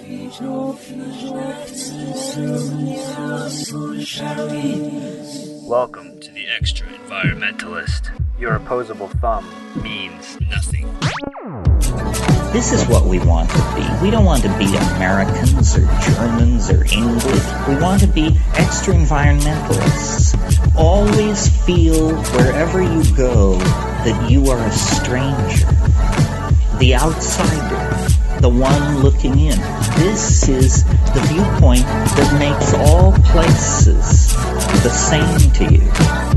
Welcome to the Extra Environmentalist. Your opposable thumb means nothing. This is what we want to be. We don't want to be Americans or Germans or English. We want to be extra environmentalists. Always feel wherever you go that you are a stranger, the outsider, the one looking in. This is the viewpoint that makes all places the same to you.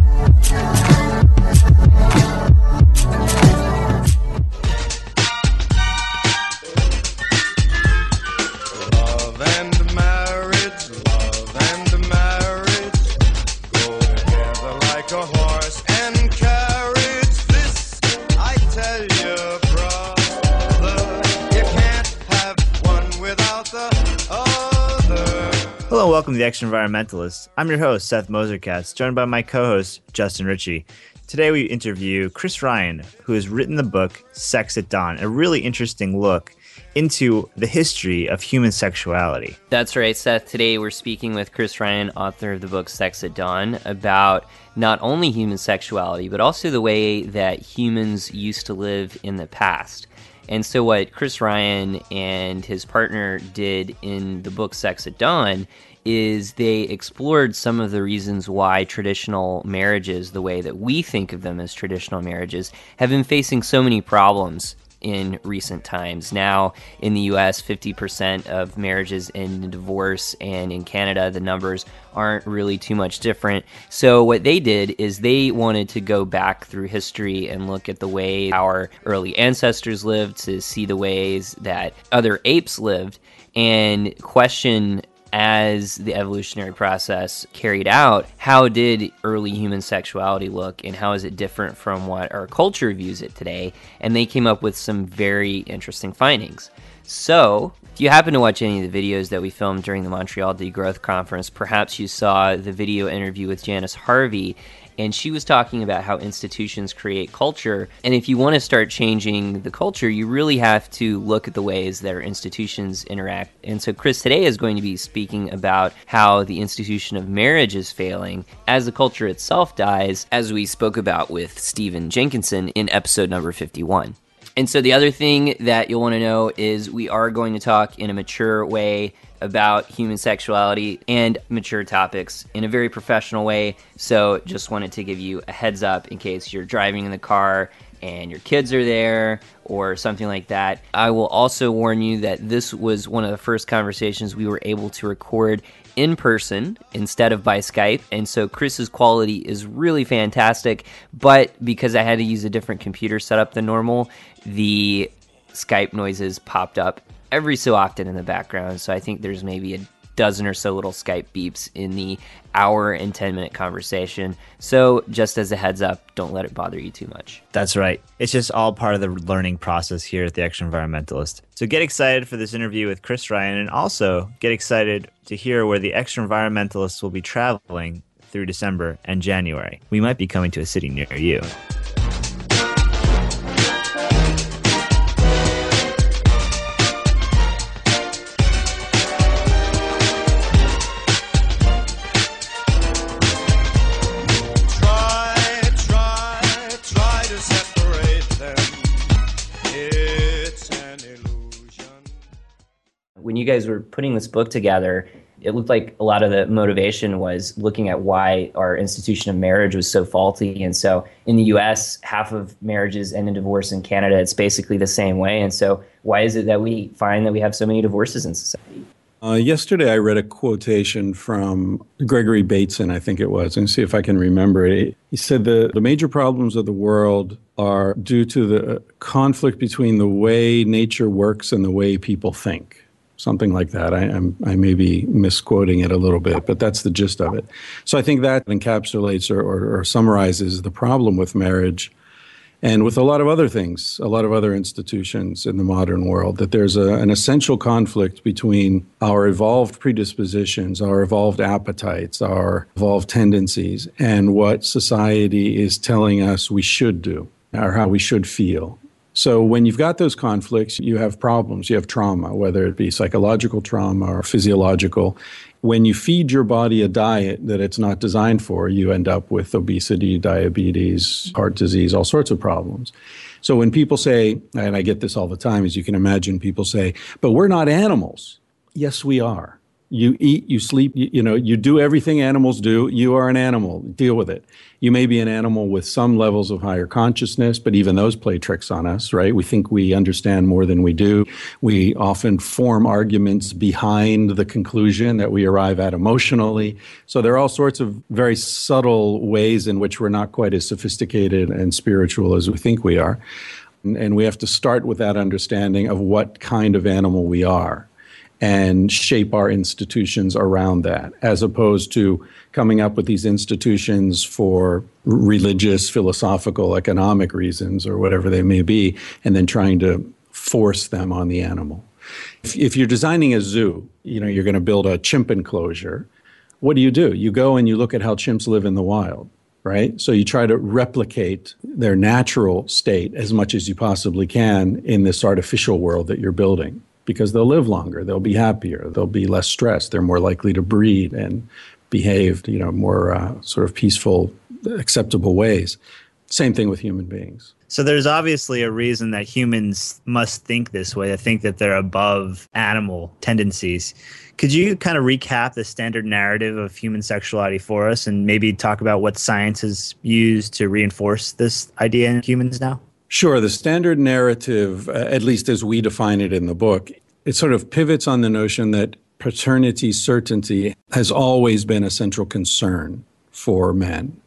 Hello, welcome to the Extra Environmentalist. I'm your host, Seth Moserkatz, joined by my co-host, Justin Ritchie. Today we interview Chris Ryan, who has written the book Sex at Dawn, a really interesting look into the history of human sexuality. That's right, Seth. Today we're speaking with Chris Ryan, author of the book Sex at Dawn, about not only human sexuality, but also the way that humans used to live in the past. And so what Chris Ryan and his partner did in the book Sex at Dawn is they explored some of the reasons why traditional marriages, the way that we think of them as traditional marriages, have been facing so many problems in recent times. Now, in the U.S., 50% of marriages end in divorce, and in Canada, the numbers aren't really too much different. So what they did is they wanted to go back through history and look at the way our early ancestors lived, to see the ways that other apes lived, and question, as the evolutionary process carried out, how did early human sexuality look and how is it different from what our culture views it today? And they came up with some very interesting findings. So, if you happen to watch any of the videos that we filmed during the Montreal Degrowth Conference, perhaps you saw the video interview with Janice Harvey, and she was talking about how institutions create culture. And if you want to start changing the culture, you really have to look at the ways that our institutions interact. And so Chris today is going to be speaking about how the institution of marriage is failing as the culture itself dies, as we spoke about with Stephen Jenkinson in episode number 51. And so the other thing that you'll want to know is we are going to talk in a mature way about human sexuality and mature topics in a very professional way. So just wanted to give you a heads up in case you're driving in the car and your kids are there or something like that. I will also warn you that this was one of the first conversations we were able to record in person instead of by Skype. And so Chris's quality is really fantastic, but because I had to use a different computer setup than normal, the Skype noises popped up every so often in the background. So I think there's maybe a dozen or so little Skype beeps in the hour and 10-minute conversation. So just as a heads up, don't let it bother you too much. That's right. It's just all part of the learning process here at the Extra Environmentalist. So get excited for this interview with Chris Ryan, and also get excited to hear where the Extra Environmentalists will be traveling through December and January. We might be coming to a city near you. When you guys were putting this book together, it looked like a lot of the motivation was looking at why our institution of marriage was so faulty. And so in the US, half of marriages end in divorce. In Canada, it's basically the same way. And so why is it that we find that we have so many divorces in society? Yesterday, I read a quotation from Gregory Bateson, I think it was, and see if I can remember it. He said the major problems of the world are due to the conflict between the way nature works and the way people think. Something like that. I may be misquoting it a little bit, but that's the gist of it. So I think that encapsulates or summarizes the problem with marriage and with a lot of other things, a lot of other institutions in the modern world, that there's an essential conflict between our evolved predispositions, our evolved appetites, our evolved tendencies, and what society is telling us we should do or how we should feel. So when you've got those conflicts, you have problems, you have trauma, whether it be psychological trauma or physiological. When you feed your body a diet that it's not designed for, you end up with obesity, diabetes, heart disease, all sorts of problems. So when people say, and I get this all the time, as you can imagine, people say, but we're not animals. Yes, we are. You eat, you sleep, you do everything animals do. You are an animal. Deal with it. You may be an animal with some levels of higher consciousness, but even those play tricks on us, right? We think we understand more than we do. We often form arguments behind the conclusion that we arrive at emotionally. So there are all sorts of very subtle ways in which we're not quite as sophisticated and spiritual as we think we are. And we have to start with that understanding of what kind of animal we are, and shape our institutions around that, as opposed to coming up with these institutions for religious, philosophical, economic reasons, or whatever they may be, and then trying to force them on the animal. If you're designing a zoo, you're going to build a chimp enclosure. What do? You go and you look at how chimps live in the wild, right? So you try to replicate their natural state as much as you possibly can in this artificial world that you're building, because they'll live longer, they'll be happier, they'll be less stressed, they're more likely to breed and behave, more sort of peaceful, acceptable ways. Same thing with human beings. So there's obviously a reason that humans must think this way. I think that they're above animal tendencies. Could you kind of recap the standard narrative of human sexuality for us and maybe talk about what science has used to reinforce this idea in humans now? Sure. The standard narrative, at least as we define it in the book, it sort of pivots on the notion that paternity certainty has always been a central concern for men.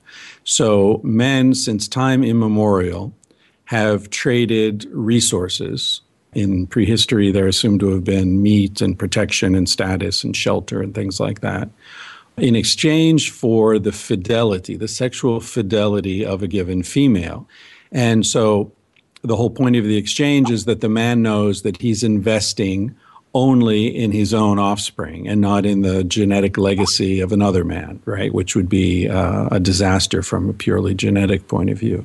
So men, since time immemorial, have traded resources. In prehistory, they're assumed to have been meat and protection and status and shelter and things like that, in exchange for the fidelity, the sexual fidelity of a given female. And so the whole point of the exchange is that the man knows that he's investing only in his own offspring and not in the genetic legacy of another man, right? Which would be a disaster from a purely genetic point of view.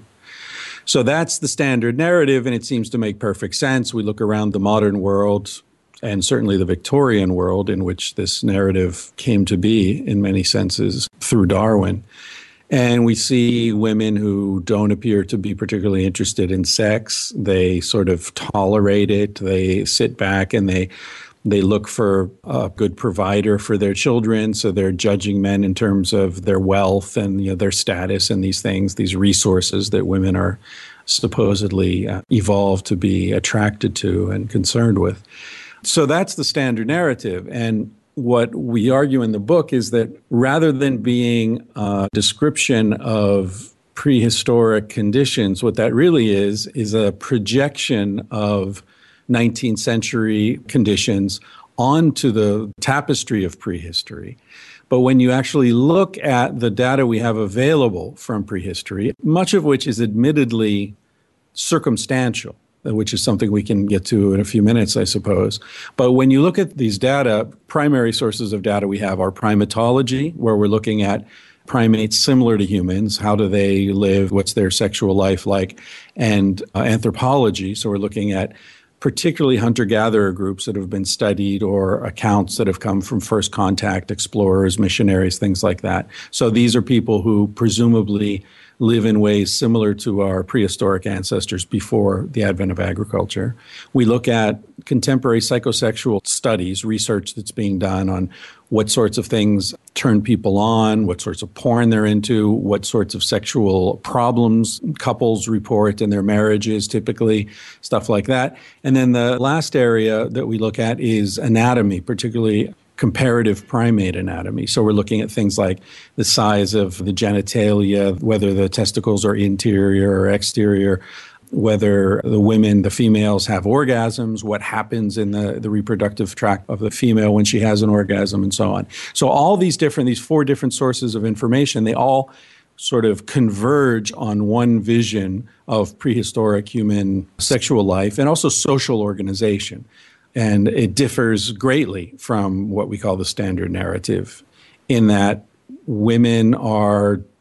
So that's the standard narrative, and it seems to make perfect sense. We look around the modern world, and certainly the Victorian world, in which this narrative came to be in many senses through Darwin. And we see women who don't appear to be particularly interested in sex. They sort of tolerate it. They sit back and they look for a good provider for their children. So they're judging men in terms of their wealth and their status and these things, these resources that women are supposedly evolved to be attracted to and concerned with. So that's the standard narrative. And what we argue in the book is that rather than being a description of prehistoric conditions, what that really is a projection of 19th century conditions onto the tapestry of prehistory. But when you actually look at the data we have available from prehistory, much of which is admittedly circumstantial, which is something we can get to in a few minutes, I suppose. But when you look at these data, primary sources of data we have are primatology, where we're looking at primates similar to humans. How do they live? What's their sexual life like? And anthropology, so we're looking at particularly hunter-gatherer groups that have been studied or accounts that have come from first contact, explorers, missionaries, things like that. So these are people who presumably live in ways similar to our prehistoric ancestors before the advent of agriculture. We look at contemporary psychosexual studies, research that's being done on what sorts of things turn people on, what sorts of porn they're into, what sorts of sexual problems couples report in their marriages, typically, stuff like that. And then the last area that we look at is anatomy, particularly comparative primate anatomy. So we're looking at things like the size of the genitalia, whether the testicles are interior or exterior, whether the females have orgasms, what happens in the reproductive tract of the female when she has an orgasm, and so on. So all these four different sources of information, they all sort of converge on one vision of prehistoric human sexual life and also social organization. And it differs greatly from what we call the standard narrative, in that women are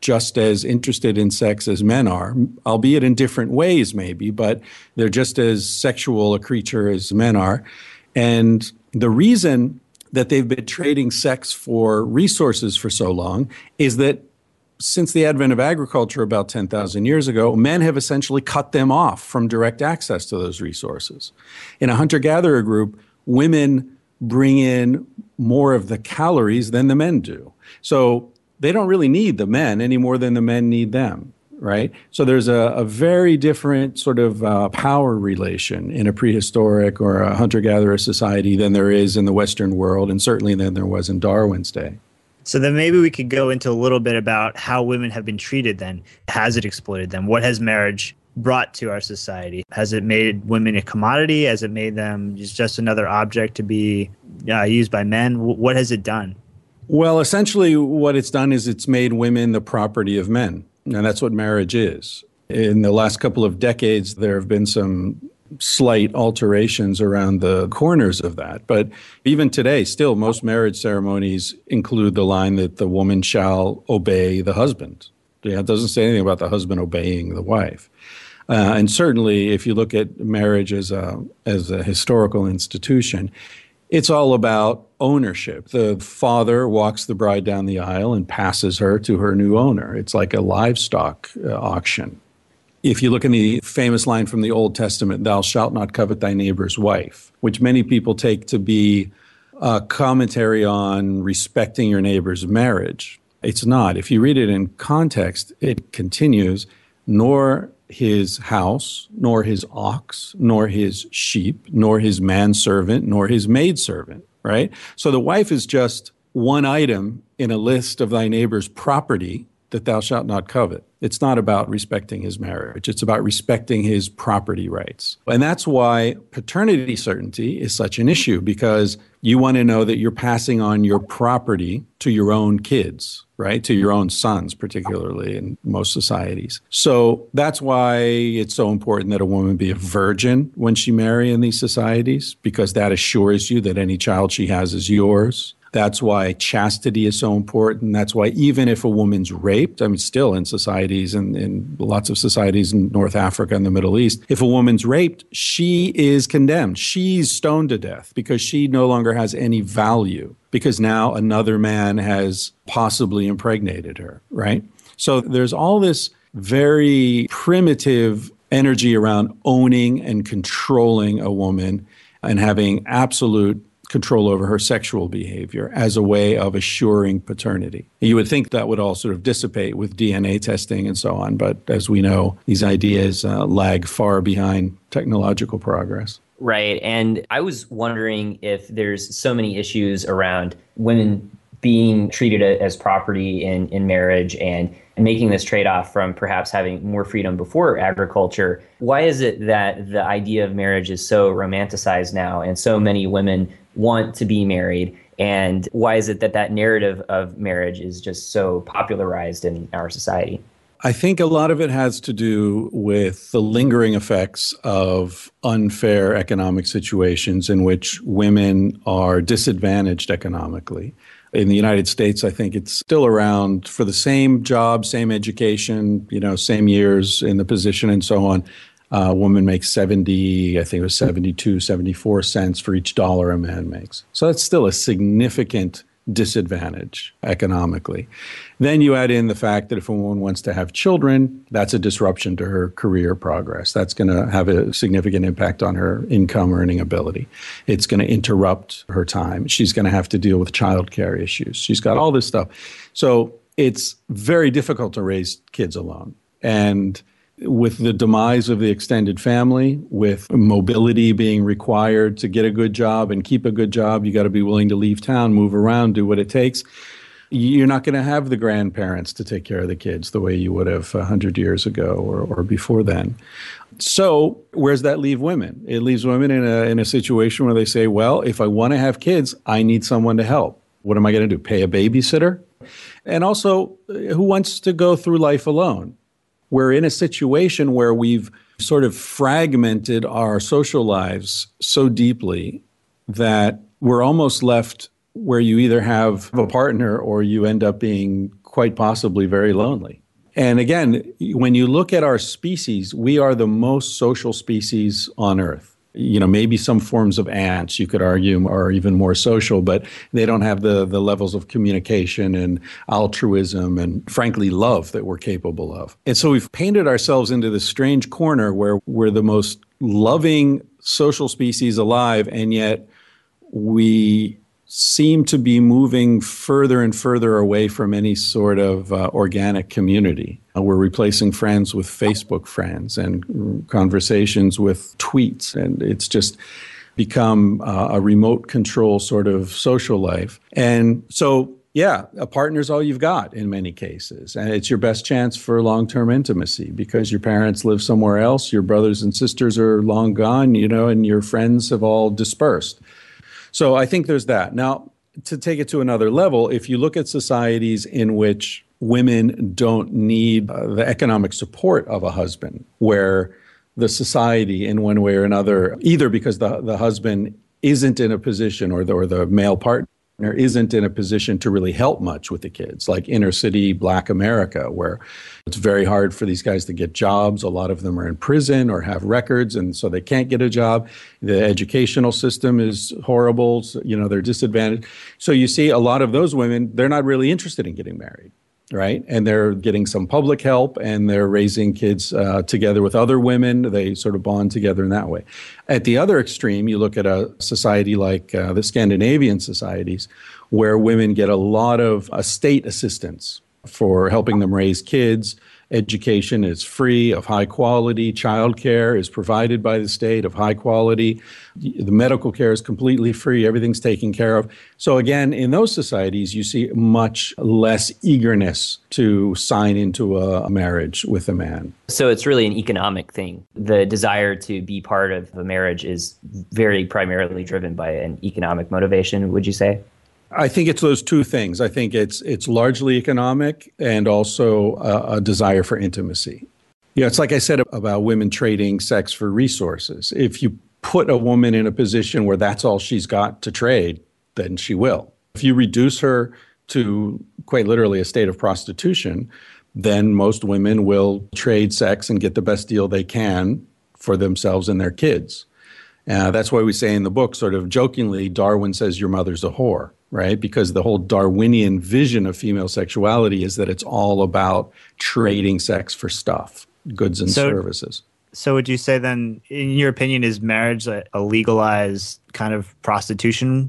just as interested in sex as men are, albeit in different ways maybe, but they're just as sexual a creature as men are. And the reason that they've been trading sex for resources for so long is that since the advent of agriculture about 10,000 years ago, men have essentially cut them off from direct access to those resources. In a hunter-gatherer group, women bring in more of the calories than the men do. So they don't really need the men any more than the men need them, right? So there's a very different sort of power relation in a prehistoric or a hunter-gatherer society than there is in the Western world, and certainly than there was in Darwin's day. So then maybe we could go into a little bit about how women have been treated then. Has it exploited them? What has marriage brought to our society? Has it made women a commodity? Has it made them just another object to be used by men? What has it done? Well, essentially what it's done is it's made women the property of men. And that's what marriage is. In the last couple of decades, there have been some slight alterations around the corners of that. But even today, still, most marriage ceremonies include the line that the woman shall obey the husband. It doesn't say anything about the husband obeying the wife. And certainly, if you look at marriage as a historical institution, it's all about ownership. The father walks the bride down the aisle and passes her to her new owner. It's like a livestock auction. If you look in the famous line from the Old Testament, thou shalt not covet thy neighbor's wife, which many people take to be a commentary on respecting your neighbor's marriage. It's not. If you read it in context, it continues, nor his house, nor his ox, nor his sheep, nor his manservant, nor his maidservant, right? So the wife is just one item in a list of thy neighbor's property that thou shalt not covet. It's not about respecting his marriage. It's about respecting his property rights. And that's why paternity certainty is such an issue, because you want to know that you're passing on your property to your own kids, right? To your own sons, particularly in most societies. So that's why it's so important that a woman be a virgin when she marries in these societies, because that assures you that any child she has is yours. That's why chastity is so important. That's why even if a woman's raped, I mean, still in societies and in lots of societies in North Africa and the Middle East, if a woman's raped, she is condemned. She's stoned to death because she no longer has any value, because now another man has possibly impregnated her, right? So there's all this very primitive energy around owning and controlling a woman and having absolute control over her sexual behavior as a way of assuring paternity. You would think that would all sort of dissipate with DNA testing and so on, but as we know, these ideas lag far behind technological progress. Right. And I was wondering if there's so many issues around women being treated as property in marriage and making this trade-off from perhaps having more freedom before agriculture. Why is it that the idea of marriage is so romanticized now and so many women want to be married? And why is it that that narrative of marriage is just so popularized in our society? I think a lot of it has to do with the lingering effects of unfair economic situations in which women are disadvantaged economically. In the United States, I think it's still around for the same job, same education, same years in the position and so on. A woman makes 72, 74 cents for each dollar a man makes. So that's still a significant disadvantage economically. Then you add in the fact that if a woman wants to have children, that's a disruption to her career progress. That's going to have a significant impact on her income earning ability. It's going to interrupt her time. She's going to have to deal with childcare issues. She's got all this stuff. So it's very difficult to raise kids alone. And with the demise of the extended family, with mobility being required to get a good job and keep a good job, you got to be willing to leave town, move around, do what it takes. You're not going to have the grandparents to take care of the kids the way you would have 100 years ago or before then. So where's that leave women? It leaves women in a situation where they say, well, if I want to have kids, I need someone to help. What am I going to do? Pay a babysitter? And also, who wants to go through life alone? We're in a situation where we've sort of fragmented our social lives so deeply that we're almost left where you either have a partner or you end up being quite possibly very lonely. And again, when you look at our species, we are the most social species on Earth. Maybe some forms of ants, you could argue, are even more social, but they don't have the levels of communication and altruism and, frankly, love that we're capable of. And so we've painted ourselves into this strange corner where we're the most loving social species alive, and yet we seem to be moving further and further away from any sort of organic community. We're replacing friends with Facebook friends and conversations with tweets, and it's just become a remote control sort of social life. And so, yeah, a partner's all you've got in many cases, and it's your best chance for long-term intimacy because your parents live somewhere else, your brothers and sisters are long gone, and your friends have all dispersed. So I think there's that. Now, to take it to another level, if you look at societies in which women don't need the economic support of a husband, where the society in one way or another, either because the husband isn't in a position or the male partner isn't in a position to really help much with the kids, like inner city Black America, where it's very hard for these guys to get jobs. A lot of them are in prison or have records, and so they can't get a job. The educational system is horrible. So, they're disadvantaged. So you see a lot of those women, they're not really interested in getting married, right? And they're getting some public help, and they're raising kids together with other women. They sort of bond together in that way. At the other extreme, you look at a society like the Scandinavian societies, where women get a lot of state assistance for helping them raise kids. Education is free, of high quality. Childcare is provided by the state, of high quality. The medical care is completely free. Everything's taken care of. So again, in those societies, you see much less eagerness to sign into a marriage with a man. So it's really an economic thing. The desire to be part of a marriage is very primarily driven by an economic motivation, would you say? I think it's those two things. I think it's largely economic and also a desire for intimacy. It's like I said about women trading sex for resources. If you put a woman in a position where that's all she's got to trade, then she will. If you reduce her to quite literally a state of prostitution, then most women will trade sex and get the best deal they can for themselves and their kids. That's why we say in the book, sort of jokingly, Darwin says your mother's a whore. Right? Because the whole Darwinian vision of female sexuality is that it's all about trading sex for stuff, goods and services. So would you say then, in your opinion, is marriage a legalized kind of prostitution?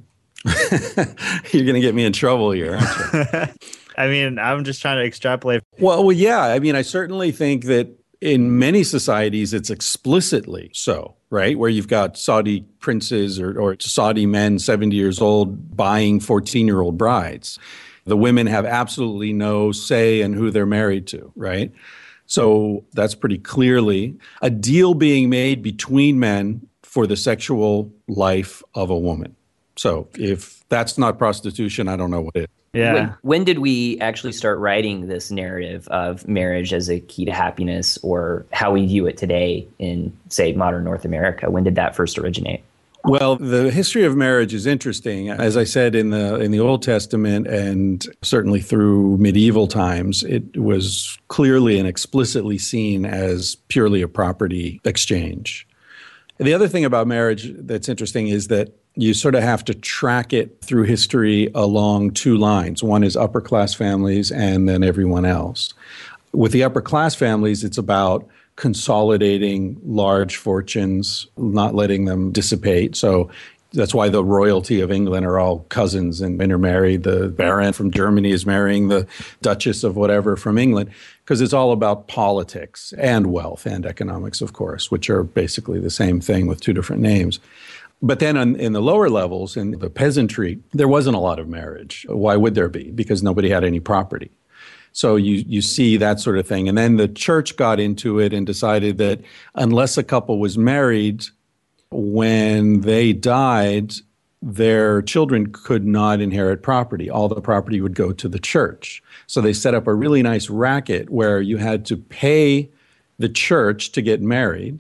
You're going to get me in trouble here, aren't you? I mean, I'm just trying to extrapolate. Well, yeah. I mean, I certainly think that in many societies, it's explicitly so, right? Where you've got Saudi princes or Saudi men, 70 years old, buying 14-year-old brides. The women have absolutely no say in who they're married to, right? So that's pretty clearly a deal being made between men for the sexual life of a woman. So if that's not prostitution, I don't know what is. Yeah. When did we actually start writing this narrative of marriage as a key to happiness, or how we view it today in, say, modern North America? When did that first originate? Well, the history of marriage is interesting. As I said, in the Old Testament and certainly through medieval times, it was clearly and explicitly seen as purely a property exchange. The other thing about marriage that's interesting is that you sort of have to track it through history along two lines. One is upper class families and then everyone else. With the upper class families, it's about consolidating large fortunes, not letting them dissipate. So that's why the royalty of England are all cousins and intermarried. The Baron from Germany is marrying the Duchess of whatever from England, because it's all about politics and wealth and economics, of course, which are basically the same thing with two different names. But then in the lower levels, in the peasantry, there wasn't a lot of marriage. Why would there be? Because nobody had any property. So you see that sort of thing. And then the church got into it and decided that unless a couple was married, when they died, their children could not inherit property. All the property would go to the church. So they set up a really nice racket where you had to pay the church to get married,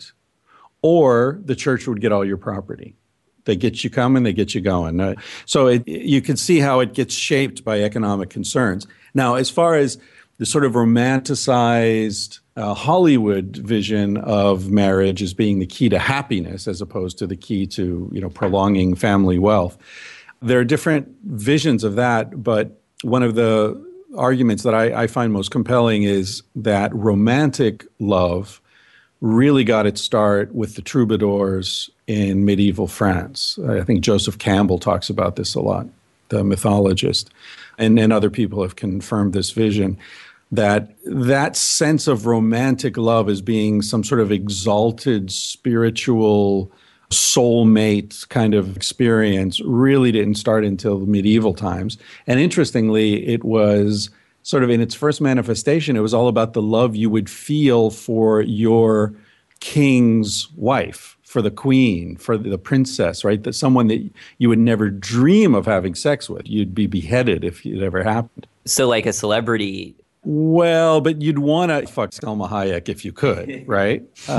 or the church would get all your property. They get you coming, they get you going. So you can see how it gets shaped by economic concerns. Now, as far as the sort of romanticized Hollywood vision of marriage as being the key to happiness as opposed to the key to, prolonging family wealth, there are different visions of that, but one of the arguments that I find most compelling is that romantic love really got its start with the troubadours in medieval France. I think Joseph Campbell talks about this a lot, the mythologist, and other people have confirmed this vision, that sense of romantic love as being some sort of exalted spiritual soulmate kind of experience really didn't start until the medieval times. And interestingly, it was sort of in its first manifestation, it was all about the love you would feel for your king's wife, for the queen, for the princess, right? That someone that you would never dream of having sex with. You'd be beheaded if it ever happened. So like a celebrity. Well, but you'd want to fuck Selma Hayek if you could, right?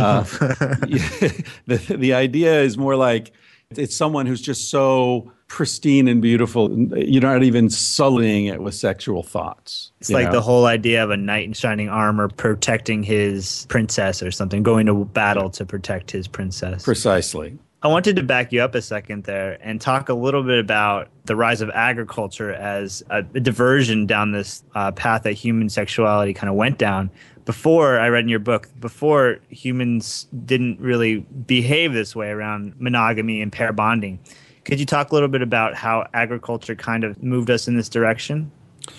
The idea is more like it's someone who's just so pristine and beautiful, you're not even sullying it with sexual thoughts. It's like the whole idea of a knight in shining armor protecting his princess or something, going to battle to protect his princess. Precisely. I wanted to back you up a second there and talk a little bit about the rise of agriculture as a diversion down this path that human sexuality kind of went down. Before, I read in your book, before humans didn't really behave this way around monogamy and pair bonding. Could you talk a little bit about how agriculture kind of moved us in this direction?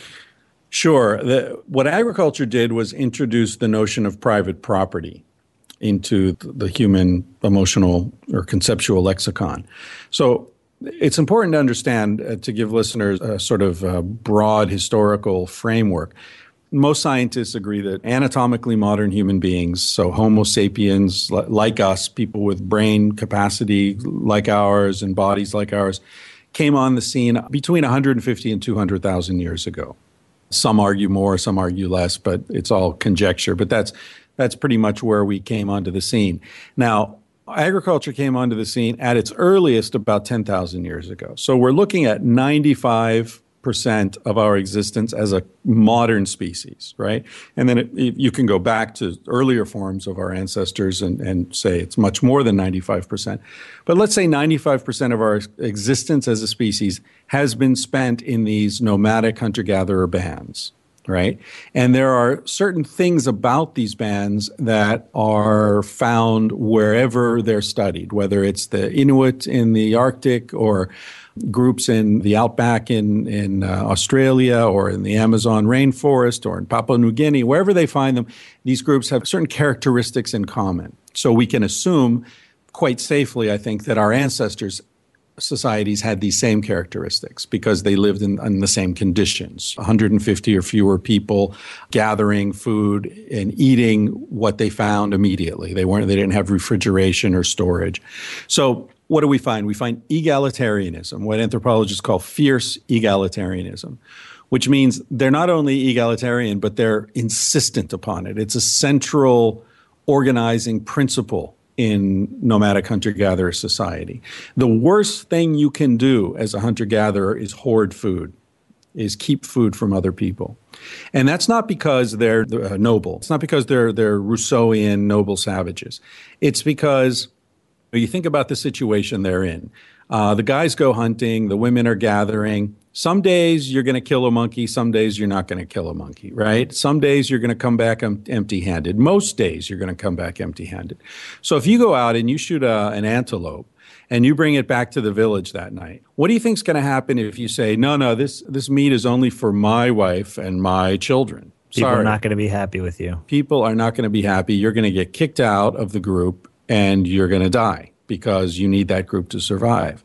Sure. What agriculture did was introduce the notion of private property into the human emotional or conceptual lexicon. So it's important to understand, to give listeners a sort of broad historical framework. Most scientists agree that anatomically modern human beings, so Homo sapiens like us, people with brain capacity like ours and bodies like ours, came on the scene between 150 and 200,000 years ago. Some argue more, some argue less, but it's all conjecture. But that's pretty much where we came onto the scene. Now, agriculture came onto the scene at its earliest about 10,000 years ago. So we're looking at 95% of our existence as a modern species, right? And then you can go back to earlier forms of our ancestors and say it's much more than 95%. But let's say 95% of our existence as a species has been spent in these nomadic hunter-gatherer bands, right? And there are certain things about these bands that are found wherever they're studied, whether it's the Inuit in the Arctic or groups in the outback in Australia or in the Amazon rainforest or in Papua New Guinea, wherever they find them, these groups have certain characteristics in common. So we can assume quite safely, I think, that our ancestors' societies had these same characteristics because they lived in the same conditions. 150 or fewer people gathering food and eating what they found immediately. They didn't have refrigeration or storage. So what do we find? We find egalitarianism, what anthropologists call fierce egalitarianism, which means they're not only egalitarian, but they're insistent upon it. It's a central organizing principle in nomadic hunter-gatherer society. The worst thing you can do as a hunter-gatherer is hoard food, is keep food from other people. And that's not because they're noble. It's not because they're Rousseauian noble savages. It's because you think about the situation they're in. The guys go hunting, the women are gathering. Some days you're going to kill a monkey, some days you're not going to kill a monkey, right? Some days you're going to come back empty-handed. Most days you're going to come back empty-handed. So if you go out and you shoot an antelope and you bring it back to the village that night, what do you think is going to happen if you say, no, this meat is only for my wife and my children? People are not going to be happy with you. People are not going to be happy. You're going to get kicked out of the group and you're going to die because you need that group to survive.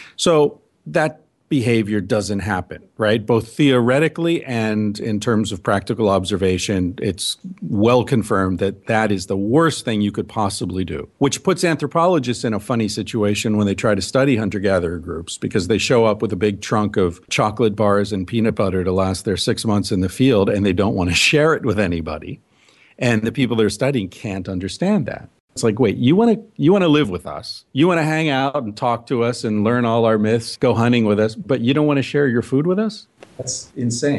So that behavior doesn't happen, right? Both theoretically and in terms of practical observation, it's well confirmed that that is the worst thing you could possibly do, which puts anthropologists in a funny situation when they try to study hunter-gatherer groups because they show up with a big trunk of chocolate bars and peanut butter to last their 6 months in the field, and they don't want to share it with anybody. And the people they're studying can't understand that. It's like, wait, you want to live with us. You want to hang out and talk to us and learn all our myths, go hunting with us, but you don't want to share your food with us? That's insane.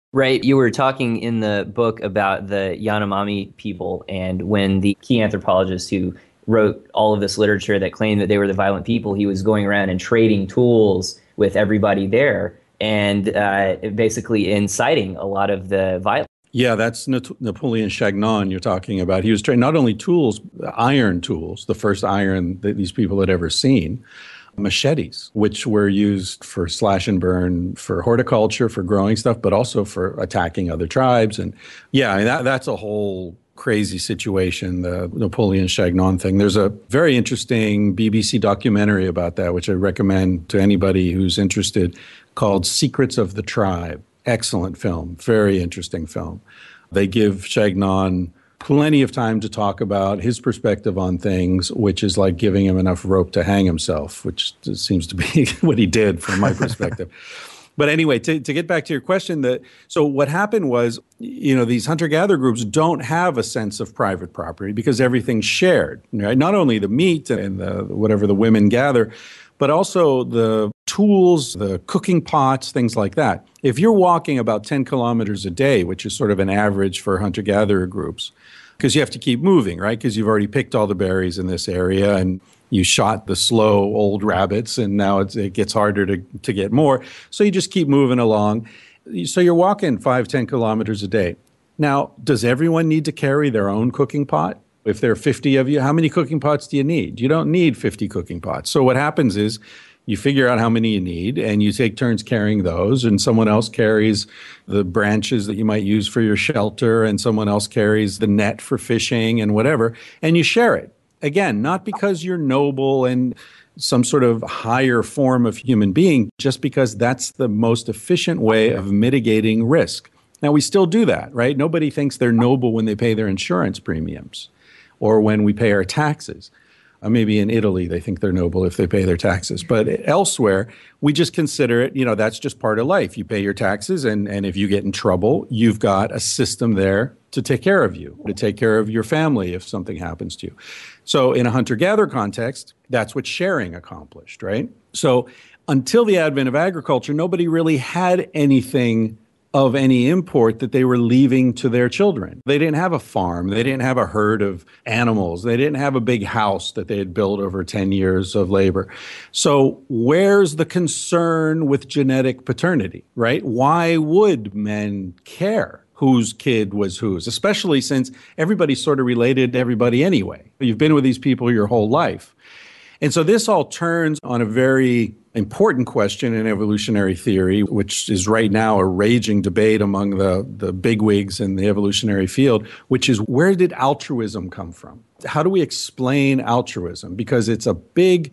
Right. You were talking in the book about the Yanomami people, and when the key anthropologist who wrote all of this literature that claimed that they were the violent people, he was going around and trading tools with everybody there and basically inciting a lot of the violence. Yeah, that's Napoleon Chagnon you're talking about. He was trained not only tools, iron tools, the first iron that these people had ever seen, machetes, which were used for slash and burn, for horticulture, for growing stuff, but also for attacking other tribes. And yeah, I mean, that's a whole crazy situation, the Napoleon Chagnon thing. There's a very interesting BBC documentary about that, which I recommend to anybody who's interested, called Secrets of the Tribe. Excellent film, very interesting film. They give Chagnon plenty of time to talk about his perspective on things, which is like giving him enough rope to hang himself, which seems to be what he did from my perspective. But anyway, to get back to your question, so what happened was, these hunter-gatherer groups don't have a sense of private property because everything's shared, right? Not only the meat and whatever the women gather, but also the tools, the cooking pots, things like that. If you're walking about 10 kilometers a day, which is sort of an average for hunter-gatherer groups, because you have to keep moving, right? Because you've already picked all the berries in this area and you shot the slow old rabbits, and now it gets harder to get more. So you just keep moving along. So you're walking 5-10 kilometers a day. Now, does everyone need to carry their own cooking pot? If there are 50 of you, how many cooking pots do you need? You don't need 50 cooking pots. So what happens is you figure out how many you need and you take turns carrying those, and someone else carries the branches that you might use for your shelter, and someone else carries the net for fishing and whatever, and you share it. Again, not because you're noble and some sort of higher form of human being, just because that's the most efficient way of mitigating risk. Now, we still do that, right? Nobody thinks they're noble when they pay their insurance premiums or when we pay our taxes. Maybe in Italy, they think they're noble if they pay their taxes. But elsewhere, we just consider it, that's just part of life. You pay your taxes, and if you get in trouble, you've got a system there to take care of you, to take care of your family if something happens to you. So in a hunter-gatherer context, that's what sharing accomplished, right? So until the advent of agriculture, nobody really had anything of any import that they were leaving to their children. They didn't have a farm. They didn't have a herd of animals. They didn't have a big house that they had built over 10 years of labor. So where's the concern with genetic paternity, right? Why would men care whose kid was whose, especially since everybody's sort of related to everybody anyway? You've been with these people your whole life. And so this all turns on a very important question in evolutionary theory, which is right now a raging debate among the bigwigs in the evolutionary field, which is, where did altruism come from? How do we explain altruism? Because it's a big,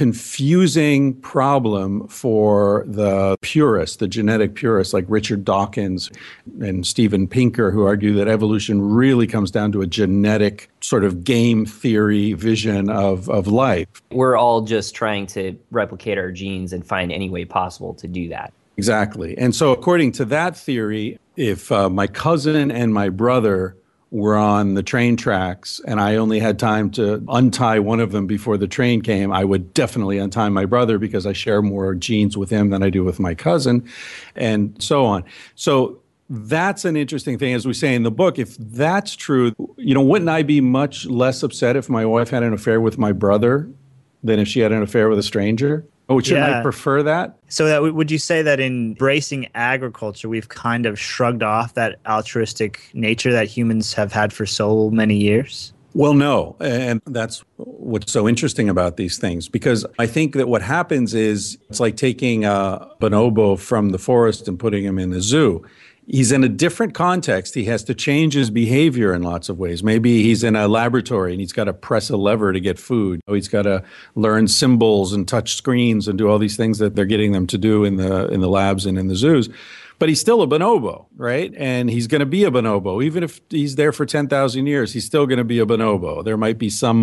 confusing problem for the purists, the genetic purists like Richard Dawkins and Steven Pinker, who argue that evolution really comes down to a genetic sort of game theory vision of life. We're all just trying to replicate our genes and find any way possible to do that. Exactly. And so according to that theory, if my cousin and my brother were on the train tracks and I only had time to untie one of them before the train came, I would definitely untie my brother because I share more genes with him than I do with my cousin, and so on. So that's an interesting thing. As we say in the book, if that's true, wouldn't I be much less upset if my wife had an affair with my brother than if she had an affair with a stranger? Shouldn't I prefer that? So would you say that in embracing agriculture, we've kind of shrugged off that altruistic nature that humans have had for so many years? Well, no. And that's what's so interesting about these things, because I think that what happens is it's like taking a bonobo from the forest and putting him in the zoo. He's in a different context. He has to change his behavior in lots of ways. Maybe he's in a laboratory and he's got to press a lever to get food. He's got to learn symbols and touch screens and do all these things that they're getting them to do in the labs and in the zoos. But he's still a bonobo, right? And he's going to be a bonobo. Even if he's there for 10,000 years, he's still going to be a bonobo. There might be some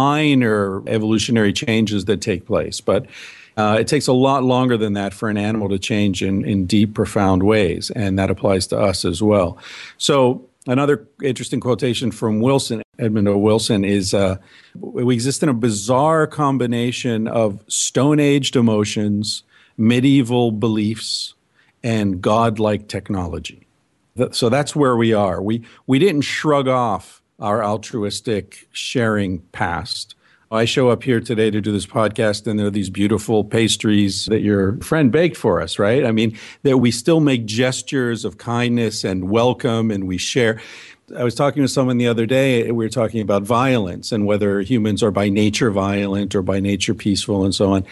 minor evolutionary changes that take place, but it takes a lot longer than that for an animal to change in deep, profound ways, and that applies to us as well. So another interesting quotation from Wilson, Edmund O. Wilson, is we exist in a bizarre combination of Stone-aged emotions, medieval beliefs, and godlike technology. So that's where we are. We didn't shrug off our altruistic sharing past. I show up here today to do this podcast, and there are these beautiful pastries that your friend baked for us, right? I mean, that we still make gestures of kindness and welcome, and we share. I was talking to someone the other day, we were talking about violence and whether humans are by nature violent or by nature peaceful and so on.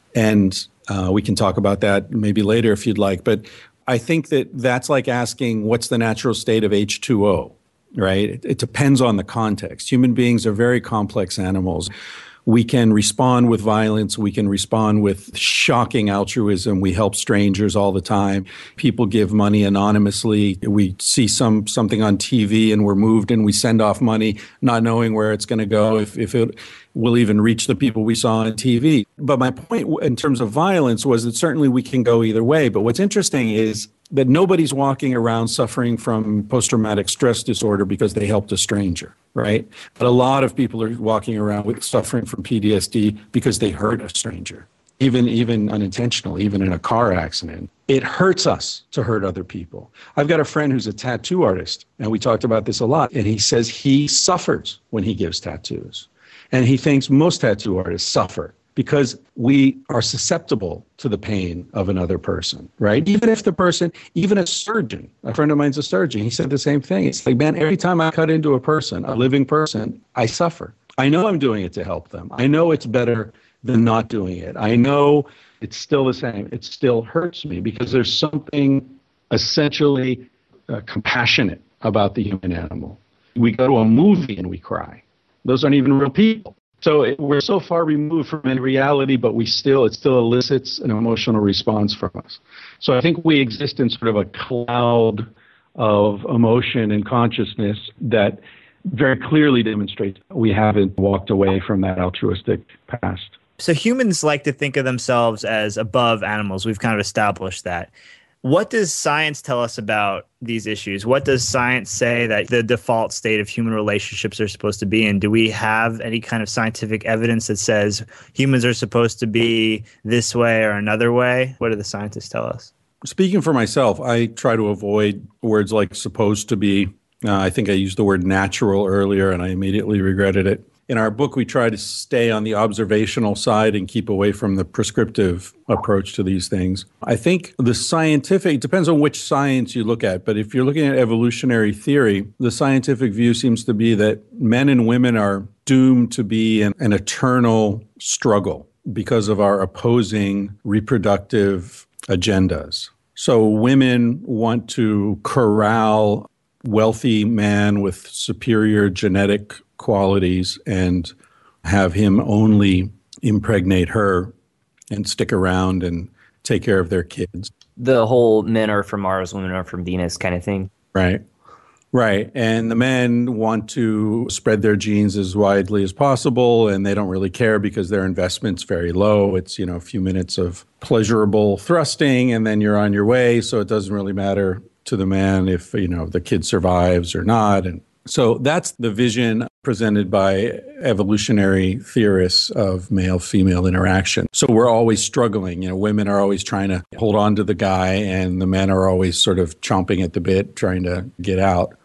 And we can talk about that maybe later if you'd like. But I think that that's like asking what's the natural state of H2O, right? It depends on the context. Human beings are very complex animals. We can respond with violence. We can respond with shocking altruism. We help strangers all the time. People give money anonymously. We see something on TV and we're moved and we send off money not knowing where it's going to go, if it will even reach the people we saw on TV. But my point in terms of violence was that certainly we can go either way. But what's interesting is that nobody's walking around suffering from post-traumatic stress disorder because they helped a stranger, right? But a lot of people are walking around with suffering from PTSD because they hurt a stranger, even unintentionally, even in a car accident. It hurts us to hurt other people. I've got a friend who's a tattoo artist, and we talked about this a lot, and he says he suffers when he gives tattoos. And he thinks most tattoo artists suffer because we are susceptible to the pain of another person, right? Even if the person, even a surgeon, a friend of mine's a surgeon, he said the same thing. It's like, man, every time I cut into a person, a living person, I suffer. I know I'm doing it to help them. I know it's better than not doing it. I know it's still the same. It still hurts me because there's something essentially compassionate about the human animal. We go to a movie and we cry. Those aren't even real people. So we're so far removed from any reality, but it still elicits an emotional response from us. So I think we exist in sort of a cloud of emotion and consciousness that very clearly demonstrates we haven't walked away from that altruistic past. So humans like to think of themselves as above animals. We've kind of established that. What does science tell us about these issues? What does science say that the default state of human relationships are supposed to be in? Do we have any kind of scientific evidence that says humans are supposed to be this way or another way? What do the scientists tell us? Speaking for myself, I try to avoid words like supposed to be. I think I used the word natural earlier, and I immediately regretted it. In our book, we try to stay on the observational side and keep away from the prescriptive approach to these things. I think the scientific, depends on which science you look at, but if you're looking at evolutionary theory, the scientific view seems to be that men and women are doomed to be in an eternal struggle because of our opposing reproductive agendas. So women want to corral wealthy man with superior genetic qualities and have him only impregnate her and stick around and take care of their kids. The whole men are from Mars, women are from Venus kind of thing. Right. Right. And the men want to spread their genes as widely as possible, and they don't really care because their investment's very low. It's, a few minutes of pleasurable thrusting, and then you're on your way. So it doesn't really matter to the man if, the kid survives or not. And so that's the vision presented by evolutionary theorists of male-female interaction. So we're always struggling. Women are always trying to hold on to the guy, and the men are always sort of chomping at the bit, trying to get out.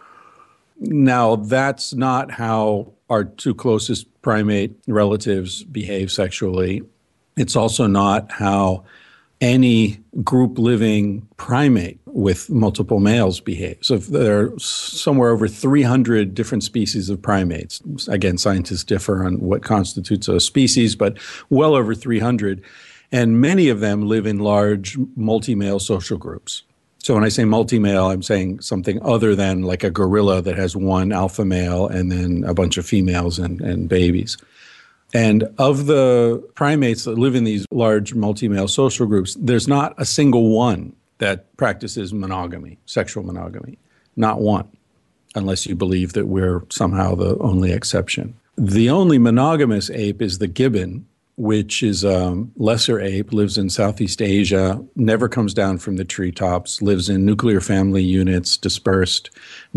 Now, that's not how our two closest primate relatives behave sexually. It's also not how any group living primate with multiple males behave. So there are somewhere over 300 different species of primates. Again, scientists differ on what constitutes a species, but well over 300. And many of them live in large multi-male social groups. So when I say multi-male, I'm saying something other than like a gorilla that has one alpha male and then a bunch of females and babies. And of the primates that live in these large multi-male social groups, there's not a single one that practices monogamy, sexual monogamy. Not one, unless you believe that we're somehow the only exception. The only monogamous ape is the gibbon, which is a lesser ape, lives in Southeast Asia, never comes down from the treetops, lives in nuclear family units, dispersed,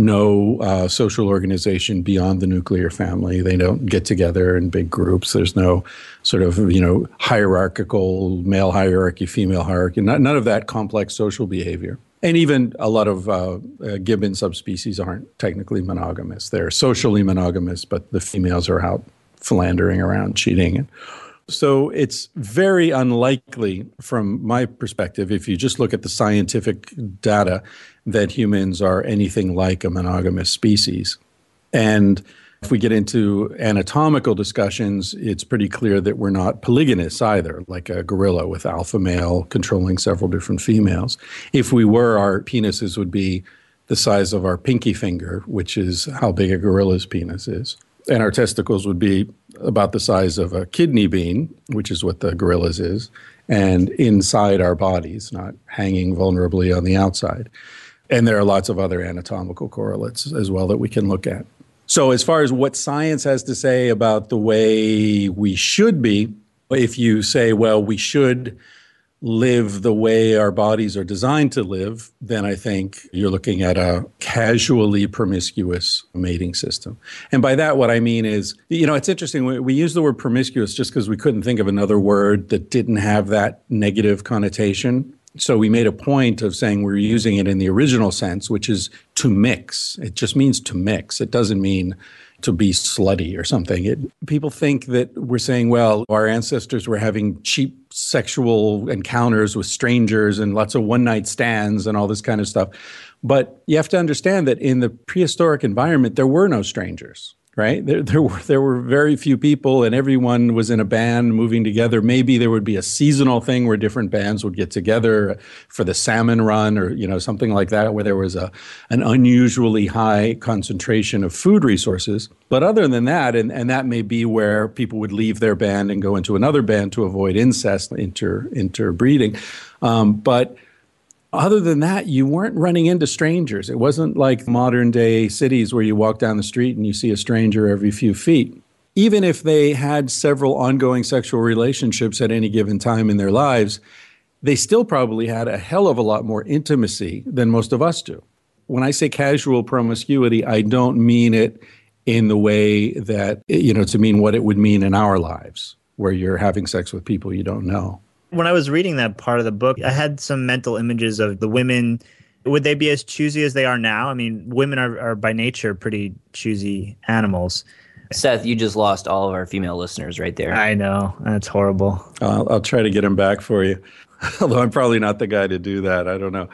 no social organization beyond the nuclear family. They don't get together in big groups. There's no sort of, hierarchical, male hierarchy, female hierarchy, none of that complex social behavior. And even a lot of gibbon subspecies aren't technically monogamous. They're socially monogamous, but the females are out philandering around, cheating. So it's very unlikely, from my perspective, if you just look at the scientific data, that humans are anything like a monogamous species. And if we get into anatomical discussions, it's pretty clear that we're not polygynous either, like a gorilla with alpha male controlling several different females. If we were, our penises would be the size of our pinky finger, which is how big a gorilla's penis is. And our testicles would be about the size of a kidney bean, which is what the gorilla's is, and inside our bodies, not hanging vulnerably on the outside. And there are lots of other anatomical correlates as well that we can look at. So as far as what science has to say about the way we should be, if you say, well, we should live the way our bodies are designed to live, then I think you're looking at a casually promiscuous mating system. And by that, what I mean is, it's interesting. We use the word promiscuous just because we couldn't think of another word that didn't have that negative connotation. So we made a point of saying we're using it in the original sense, which is to mix. It just means to mix. It doesn't mean to be slutty or something. People think that we're saying, well, our ancestors were having cheap sexual encounters with strangers and lots of one-night stands and all this kind of stuff. But you have to understand that in the prehistoric environment, there were no strangers, right? There were very few people, and everyone was in a band moving together. Maybe there would be a seasonal thing where different bands would get together for the salmon run or something like that, where there was an unusually high concentration of food resources. But other than that, and that may be where people would leave their band and go into another band to avoid incest, interbreeding. But other than that, you weren't running into strangers. It wasn't like modern day cities where you walk down the street and you see a stranger every few feet. Even if they had several ongoing sexual relationships at any given time in their lives, they still probably had a hell of a lot more intimacy than most of us do. When I say casual promiscuity, I don't mean it in the way that, to mean what it would mean in our lives, where you're having sex with people you don't know. When I was reading that part of the book, I had some mental images of the women. Would they be as choosy as they are now? I mean, women are by nature pretty choosy animals. Seth, you just lost all of our female listeners right there. I know. That's horrible. I'll try to get them back for you, although I'm probably not the guy to do that. I don't know.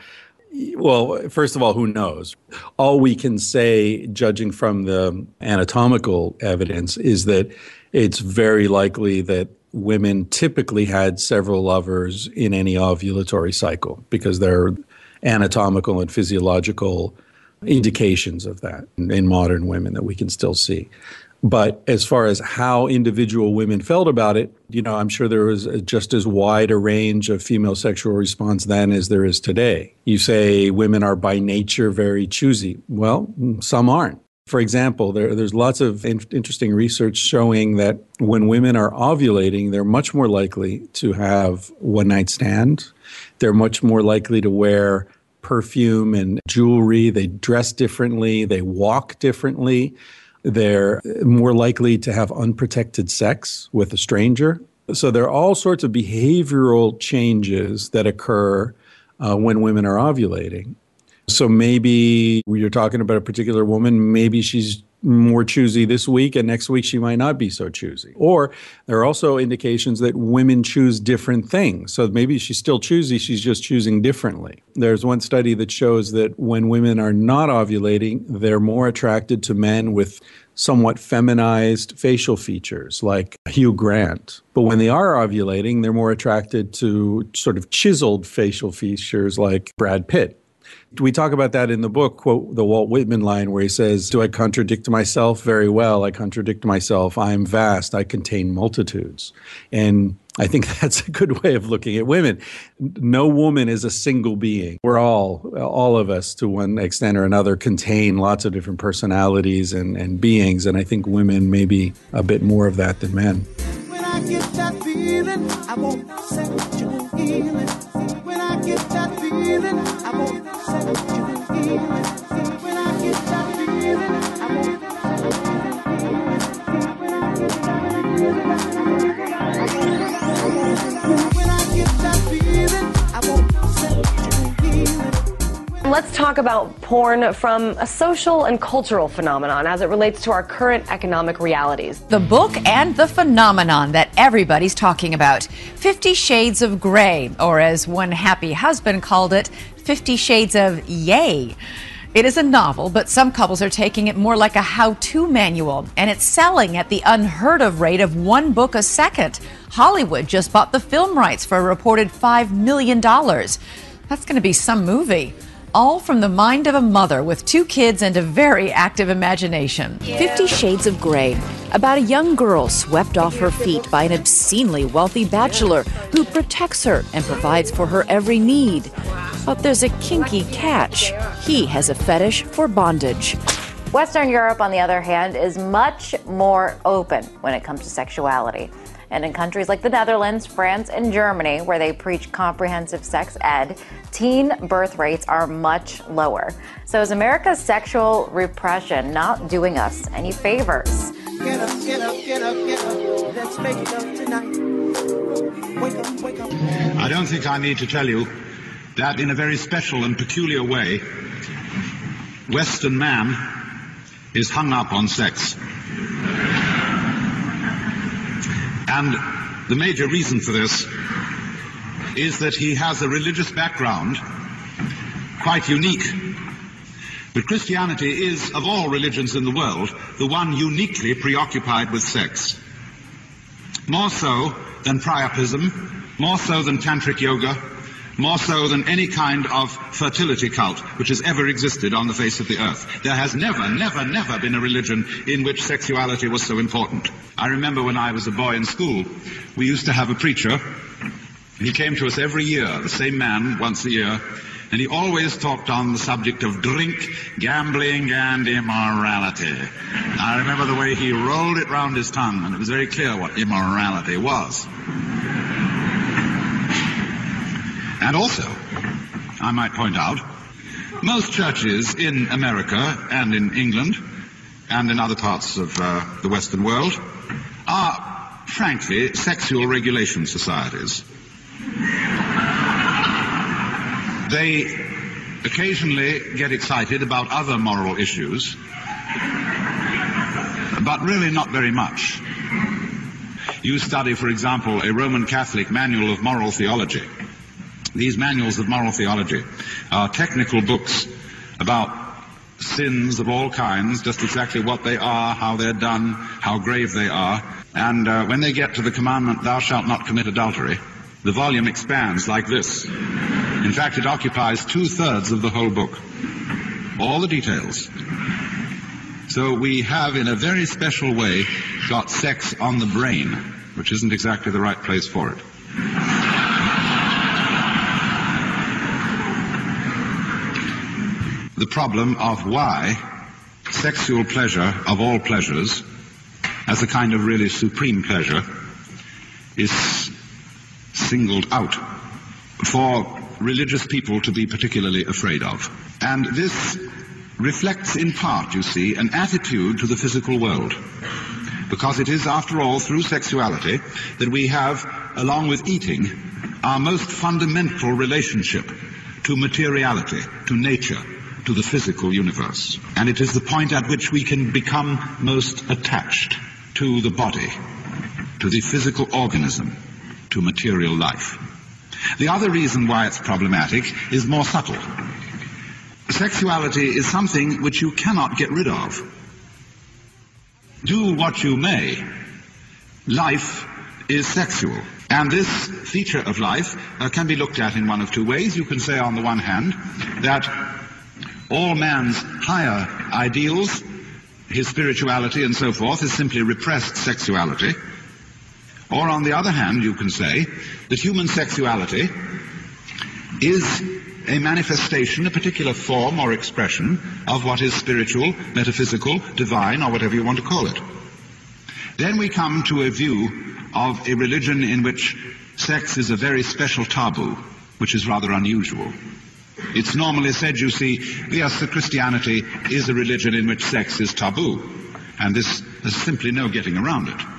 Well, first of all, who knows? All we can say, judging from the anatomical evidence, is that it's very likely that women typically had several lovers in any ovulatory cycle because there are anatomical and physiological indications of that in modern women that we can still see. But as far as how individual women felt about it, I'm sure there was just as wide a range of female sexual response then as there is today. You say women are by nature very choosy. Well, some aren't. For example, there's lots of interesting research showing that when women are ovulating, they're much more likely to have one-night stand. They're much more likely to wear perfume and jewelry. They dress differently. They walk differently. They're more likely to have unprotected sex with a stranger. So there are all sorts of behavioral changes that occur when women are ovulating. So maybe when you're talking about a particular woman, maybe she's more choosy this week and next week she might not be so choosy. Or there are also indications that women choose different things. So maybe she's still choosy, she's just choosing differently. There's one study that shows that when women are not ovulating, they're more attracted to men with somewhat feminized facial features like Hugh Grant. But when they are ovulating, they're more attracted to sort of chiseled facial features like Brad Pitt. We talk about that in the book, quote the Walt Whitman line where he says, "Do I contradict myself? Very well, I contradict myself. I am vast. I contain multitudes." And I think that's a good way of looking at women. No woman is a single being. We're all of us to one extent or another contain lots of different personalities and beings. And I think women may be a bit more of that than men. When I get that feeling, I won't sexual healing. When I get that feeling, I won't sexual healing. When I get that feeling, I won't When I get that feeling, I won't sexual healing. Let's talk about porn from a social and cultural phenomenon as it relates to our current economic realities. The book and the phenomenon that everybody's talking about. 50 Shades of Grey, or as one happy husband called it, 50 Shades of Yay. It is a novel, but some couples are taking it more like a how-to manual, and it's selling at the unheard-of rate of one book a second. Hollywood just bought the film rights for a reported $5 million. That's going to be some movie. All from the mind of a mother with 2 kids and a very active imagination. 50 Shades of Grey, about a young girl swept off her feet by an obscenely wealthy bachelor who protects her and provides for her every need. But there's a kinky catch. He has a fetish for bondage. Western Europe, on the other hand, is much more open when it comes to sexuality. And in countries like the Netherlands, France, and Germany, where they preach comprehensive sex ed, teen birth rates are much lower. So is America's sexual repression not doing us any favors? Get up, get up, get up, get up. Let's make it up tonight. Wake up, wake up. I don't think I need to tell you that in a very special and peculiar way, Western man is hung up on sex. And the major reason for this is that he has a religious background quite unique. But Christianity is, of all religions in the world, the one uniquely preoccupied with sex. More so than Priapism, more so than Tantric Yoga, more so than any kind of fertility cult which has ever existed on the face of the earth. There has never, never, never been a religion in which sexuality was so important. I remember when I was a boy in school, we used to have a preacher. He came to us every year, the same man, once a year, and he always talked on the subject of drink, gambling, and immorality. I remember the way he rolled it round his tongue, and it was very clear what immorality was. And also, I might point out, most churches in America and in England and in other parts of the Western world are, frankly, sexual regulation societies. They occasionally get excited about other moral issues, but really not very much. You study, for example, a Roman Catholic manual of moral theology. These manuals of moral theology are technical books about sins of all kinds, just exactly what they are, how they're done, how grave they are. And when they get to the commandment, thou shalt not commit adultery, the volume expands like this. In fact, it occupies 2/3 of the whole book. All the details. So we have, in a very special way, got sex on the brain, which isn't exactly the right place for it. The problem of why sexual pleasure, of all pleasures, as a kind of really supreme pleasure, is singled out for religious people to be particularly afraid of. And this reflects in part, you see, an attitude to the physical world. Because it is, after all, through sexuality that we have, along with eating, our most fundamental relationship to materiality, to nature, to the physical universe. And it is the point at which we can become most attached to the body, to the physical organism, to material life. The other reason why it's problematic is more subtle. Sexuality is something which you cannot get rid of. Do what you may, life is sexual. And this feature of life can be looked at in one of two ways. You can say, on the one hand, that all man's higher ideals, his spirituality and so forth, is simply repressed sexuality. Or on the other hand, you can say that human sexuality is a manifestation, a particular form or expression of what is spiritual, metaphysical, divine, or whatever you want to call it. Then we come to a view of a religion in which sex is a very special taboo, which is rather unusual. It's normally said, you see, yes, Christianity is a religion in which sex is taboo, and there's simply no getting around it.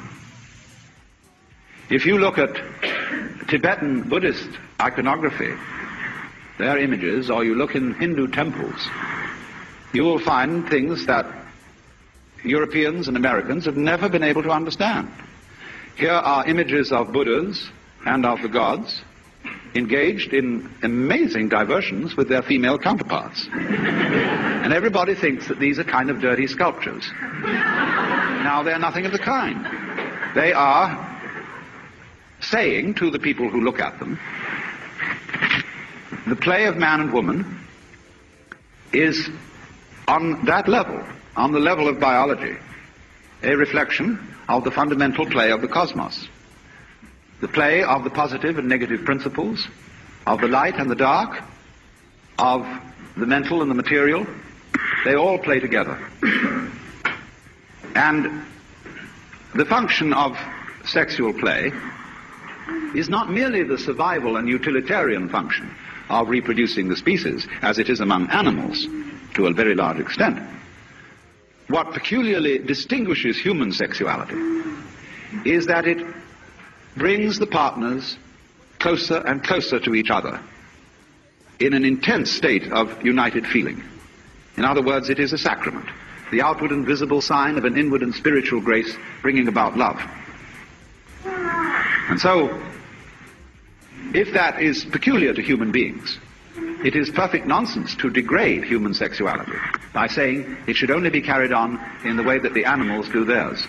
If you look at Tibetan Buddhist iconography, their images, or you look in Hindu temples, you will find things that Europeans and Americans have never been able to understand. Here are images of Buddhas and of the gods engaged in amazing diversions with their female counterparts. And everybody thinks that these are kind of dirty sculptures. Now, they're nothing of the kind. They are saying to the people who look at them, the play of man and woman is on that level, on the level of biology, a reflection of the fundamental play of the cosmos. The play of the positive and negative principles, of the light and the dark, of the mental and the material, they all play together. And the function of sexual play is not merely the survival and utilitarian function of reproducing the species, as it is among animals to a very large extent. What peculiarly distinguishes human sexuality is that it brings the partners closer and closer to each other in an intense state of united feeling. In other words, it is a sacrament, the outward and visible sign of an inward and spiritual grace bringing about love. And so, if that is peculiar to human beings, it is perfect nonsense to degrade human sexuality by saying it should only be carried on in the way that the animals do theirs,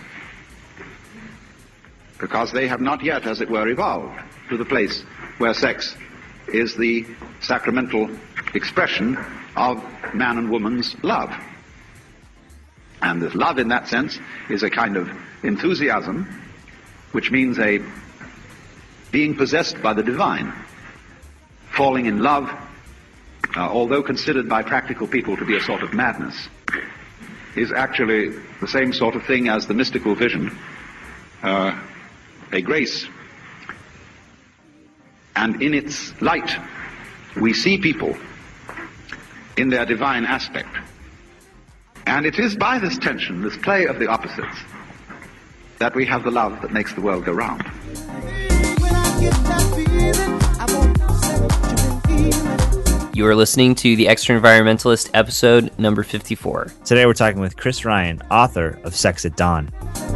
because they have not yet, as it were, evolved to the place where sex is the sacramental expression of man and woman's love. And this love, in that sense, is a kind of enthusiasm, which means a being possessed by the divine. Falling in love, although considered by practical people to be a sort of madness, is actually the same sort of thing as the mystical vision, a grace. And in its light, we see people in their divine aspect. And it is by this tension, this play of the opposites, that we have the love that makes the world go round. You are listening to The Extra Environmentalist, episode number 54. Today we're talking with Chris Ryan, author of Sex at Dawn.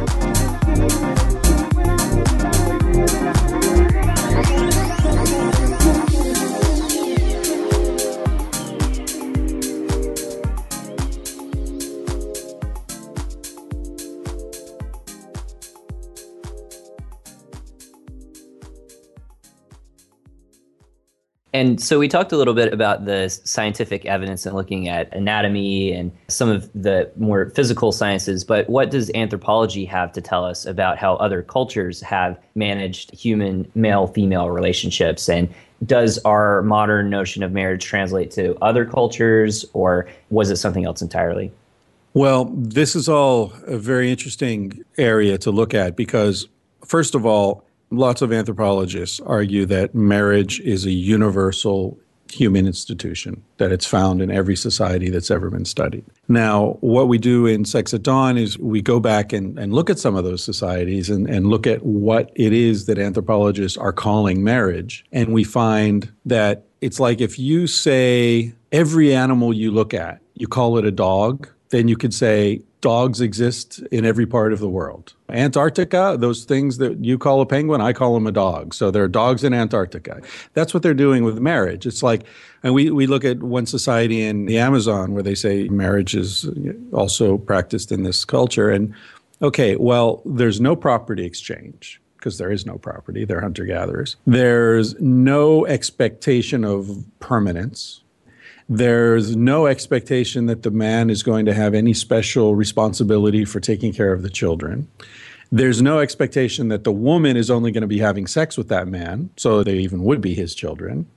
And so we talked a little bit about the scientific evidence and looking at anatomy and some of the more physical sciences, but what does anthropology have to tell us about how other cultures have managed human male-female relationships? And does our modern notion of marriage translate to other cultures, or was it something else entirely? Well, this is all a very interesting area to look at because, first of all, lots of anthropologists argue that marriage is a universal human institution, that it's found in every society that's ever been studied. Now, what we do in Sex at Dawn is we go back and look at some of those societies and look at what it is that anthropologists are calling marriage. And we find that it's like if you say every animal you look at, you call it a dog, then you could say dogs exist in every part of the world. Antarctica, those things that you call a penguin, I call them a dog. So there are dogs in Antarctica. That's what they're doing with marriage. It's like, and we look at one society in the Amazon where they say marriage is also practiced in this culture. And okay, well, there's no property exchange because there is no property. They're hunter-gatherers. There's no expectation of permanence. There's no expectation that the man is going to have any special responsibility for taking care of the children. There's no expectation that the woman is only going to be having sex with that man, so they even would be his children.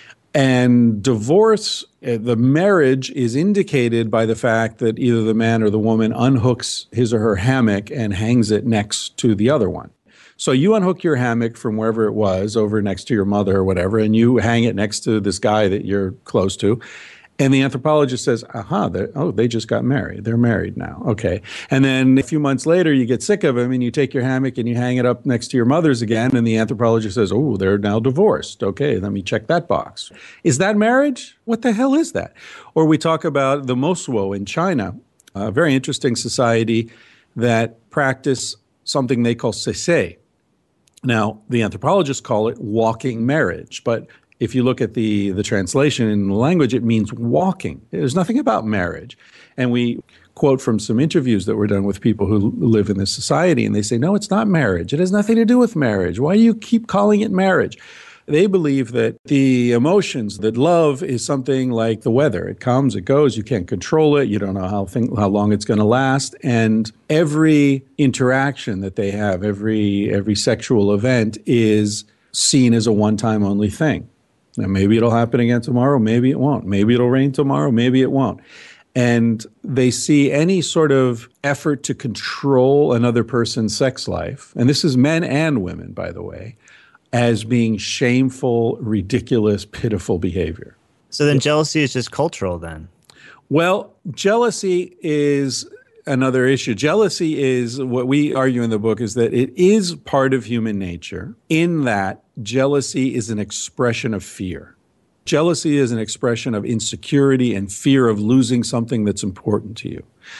And divorce, the marriage is indicated by the fact that either the man or the woman unhooks his or her hammock and hangs it next to the other one. So you unhook your hammock from wherever it was, over next to your mother or whatever, and you hang it next to this guy that you're close to. And the anthropologist says, they just got married. They're married now. Okay. And then a few months later, you get sick of him and you take your hammock and you hang it up next to your mother's again. And the anthropologist says, they're now divorced. Okay, let me check that box. Is that marriage? What the hell is that? Or we talk about the Mosuo in China, a very interesting society that practice something they call sese. Now, the anthropologists call it walking marriage, but if you look at the translation in the language, it means walking. There's nothing about marriage. And we quote from some interviews that were done with people who live in this society, and they say, no, it's not marriage. It has nothing to do with marriage. Why do you keep calling it marriage? They believe that the emotions, that love is something like the weather. It comes, it goes, you can't control it, you don't know how long it's going to last. And every interaction that they have, every sexual event is seen as a one-time only thing. Now, maybe it'll happen again tomorrow, maybe it won't. Maybe it'll rain tomorrow, maybe it won't. And they see any sort of effort to control another person's sex life, and this is men and women, by the way, as being shameful, ridiculous, pitiful behavior. So then jealousy is just cultural then? Well, jealousy is another issue. Jealousy is, what we argue in the book, is that it is part of human nature, in that jealousy is an expression of fear. Jealousy is an expression of insecurity and fear of losing something that's important to you.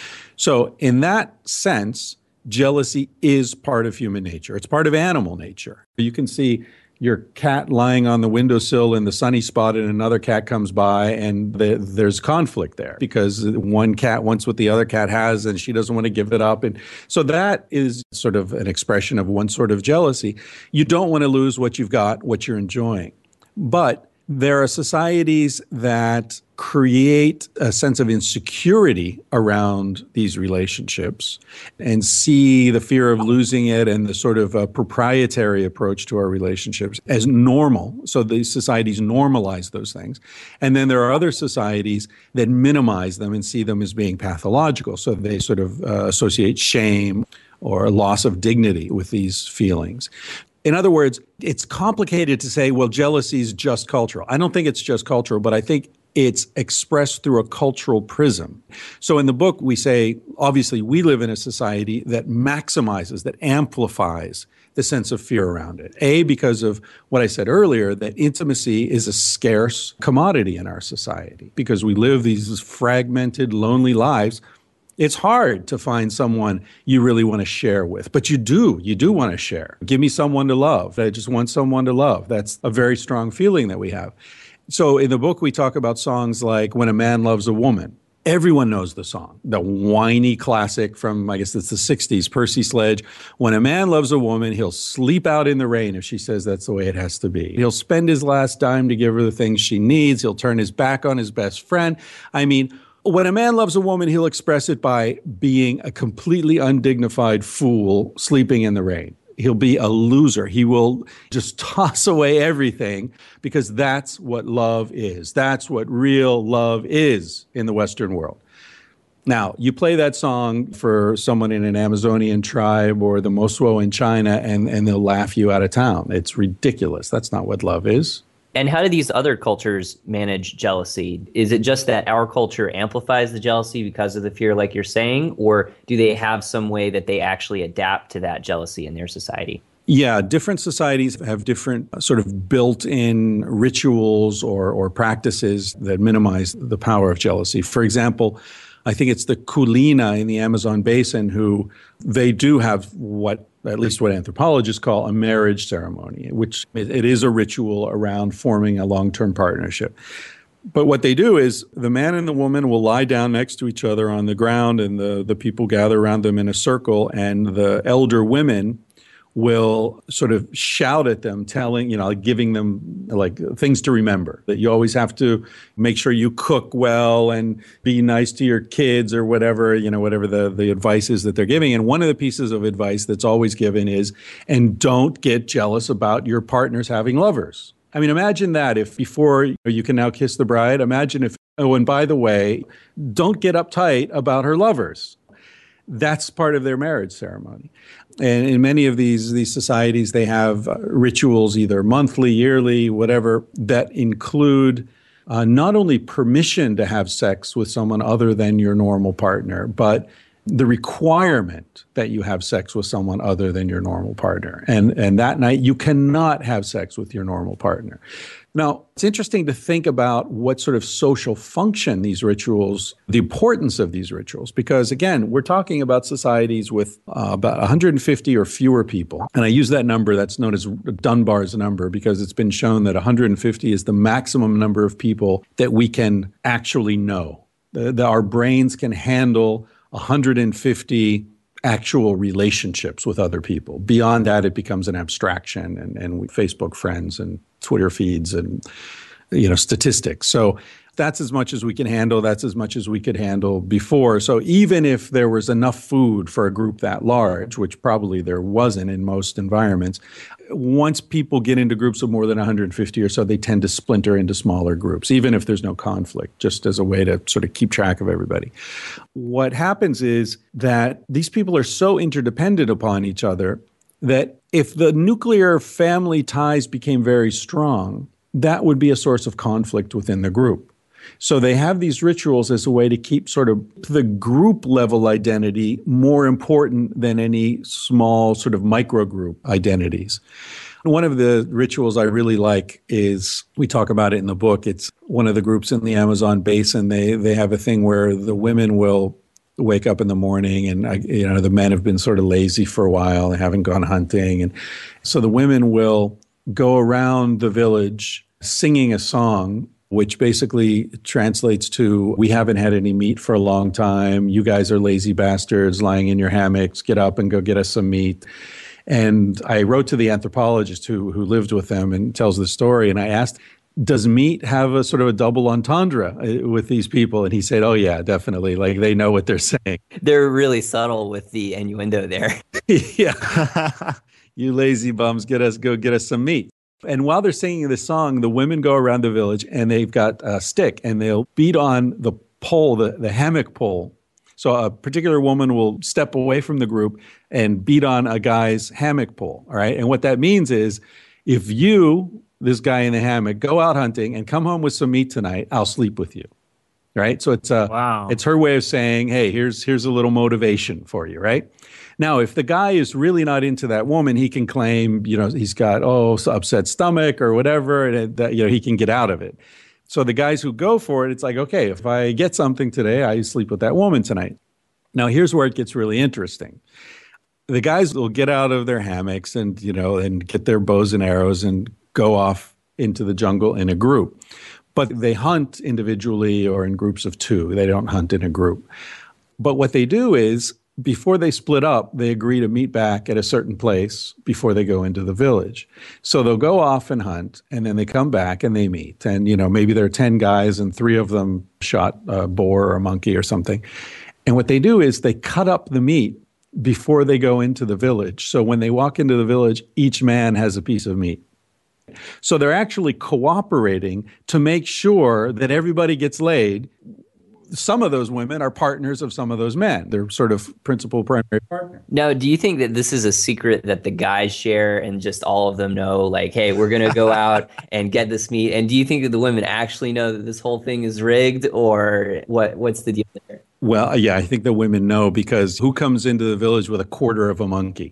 So in that sense, jealousy is part of human nature. It's part of animal nature. You can see your cat lying on the windowsill in the sunny spot and another cat comes by and there's conflict there because one cat wants what the other cat has and she doesn't want to give it up. And so that is sort of an expression of one sort of jealousy. You don't want to lose what you've got, what you're enjoying. But there are societies that create a sense of insecurity around these relationships and see the fear of losing it and the sort of proprietary approach to our relationships as normal. So these societies normalize those things. And then there are other societies that minimize them and see them as being pathological. So they sort of associate shame or a loss of dignity with these feelings. In other words, it's complicated to say, well, jealousy is just cultural. I don't think it's just cultural, but I think it's expressed through a cultural prism. So in the book, we say, obviously, we live in a society that maximizes, that amplifies the sense of fear around it. A, because of what I said earlier, that intimacy is a scarce commodity in our society because we live these fragmented, lonely lives. It's hard to find someone you really want to share with, but you do want to share. Give me someone to love. I just want someone to love. That's a very strong feeling that we have. So in the book, we talk about songs like When a Man Loves a Woman. Everyone knows the song, the whiny classic from, I guess it's the 60s, Percy Sledge. When a man loves a woman, he'll sleep out in the rain if she says that's the way it has to be. He'll spend his last dime to give her the things she needs. He'll turn his back on his best friend. I mean, when a man loves a woman, he'll express it by being a completely undignified fool sleeping in the rain. He'll be a loser. He will just toss away everything because that's what love is. That's what real love is in the Western world. Now, you play that song for someone in an Amazonian tribe or the Mosuo in China, and they'll laugh you out of town. It's ridiculous. That's not what love is. And how do these other cultures manage jealousy? Is it just that our culture amplifies the jealousy because of the fear, like you're saying, or do they have some way that they actually adapt to that jealousy in their society? Yeah, different societies have different sort of built-in rituals or practices that minimize the power of jealousy. For example, I think it's the Kulina in the Amazon basin who they do have at least what anthropologists call a marriage ceremony, which it is a ritual around forming a long-term partnership. But what they do is the man and the woman will lie down next to each other on the ground and the people gather around them in a circle, and the elder women will sort of shout at them, telling, giving them like things to remember, that you always have to make sure you cook well and be nice to your kids or whatever, whatever the advice is that they're giving. And one of the pieces of advice that's always given is, and don't get jealous about your partners having lovers. I mean, imagine that if before you can now kiss the bride, imagine if, and by the way, don't get uptight about her lovers. That's part of their marriage ceremony. And in many of these societies, they have rituals, either monthly, yearly, whatever, that include not only permission to have sex with someone other than your normal partner, but the requirement that you have sex with someone other than your normal partner. And that night, you cannot have sex with your normal partner. Now, it's interesting to think about what sort of social function these rituals, the importance of these rituals, because again, we're talking about societies with about 150 or fewer people. And I use that number, that's known as Dunbar's number, because it's been shown that 150 is the maximum number of people that we can actually know. Our brains can handle 150 actual relationships with other people. Beyond that, it becomes an abstraction and Facebook friends and Twitter feeds and, statistics. So that's as much as we can handle. That's as much as we could handle before. So even if there was enough food for a group that large, which probably there wasn't in most environments, once people get into groups of more than 150 or so, they tend to splinter into smaller groups, even if there's no conflict, just as a way to sort of keep track of everybody. What happens is that these people are so interdependent upon each other that if the nuclear family ties became very strong, that would be a source of conflict within the group. So they have these rituals as a way to keep sort of the group level identity more important than any small sort of microgroup identities. One of the rituals I really like is, we talk about it in the book, it's one of the groups in the Amazon basin. They have a thing where the women will wake up in the morning and, the men have been sort of lazy for a while and haven't gone hunting. And so the women will go around the village singing a song, which basically translates to, we haven't had any meat for a long time. You guys are lazy bastards lying in your hammocks. Get up and go get us some meat. And I wrote to the anthropologist who lived with them and tells the story. And I asked, does meat have a sort of a double entendre with these people? And he said, oh, yeah, definitely. Like, they know what they're saying. They're really subtle with the innuendo there. Yeah. You lazy bums, go get us some meat. And while they're singing this song, the women go around the village and they've got a stick and they'll beat on the pole, the hammock pole. So a particular woman will step away from the group and beat on a guy's hammock pole. All right. And what that means is, if you, this guy in the hammock, go out hunting and come home with some meat tonight, I'll sleep with you. Right. So it's it's her way of saying, hey, here's a little motivation for you. Right. Now, if the guy is really not into that woman, he can claim, he's got, upset stomach or whatever, and that, he can get out of it. So the guys who go for it, it's like, okay, if I get something today, I sleep with that woman tonight. Now, here's where it gets really interesting. The guys will get out of their hammocks and, and get their bows and arrows and go off into the jungle in a group. But they hunt individually or in groups of two. They don't hunt in a group. But what they do is, before they split up, they agree to meet back at a certain place before they go into the village. So they'll go off and hunt, and then they come back and they meet. And, maybe there are 10 guys and 3 of them shot a boar or a monkey or something. And what they do is they cut up the meat before they go into the village. So when they walk into the village, each man has a piece of meat. So they're actually cooperating to make sure that everybody gets laid. Some of those women are partners of some of those men. They're sort of principal primary partner. Now, do you think that this is a secret that the guys share and just all of them know, like, hey, we're going to go out and get this meat? And do you think that the women actually know that this whole thing is rigged, or what's the deal there? Well, yeah, I think the women know, because who comes into the village with a quarter of a monkey?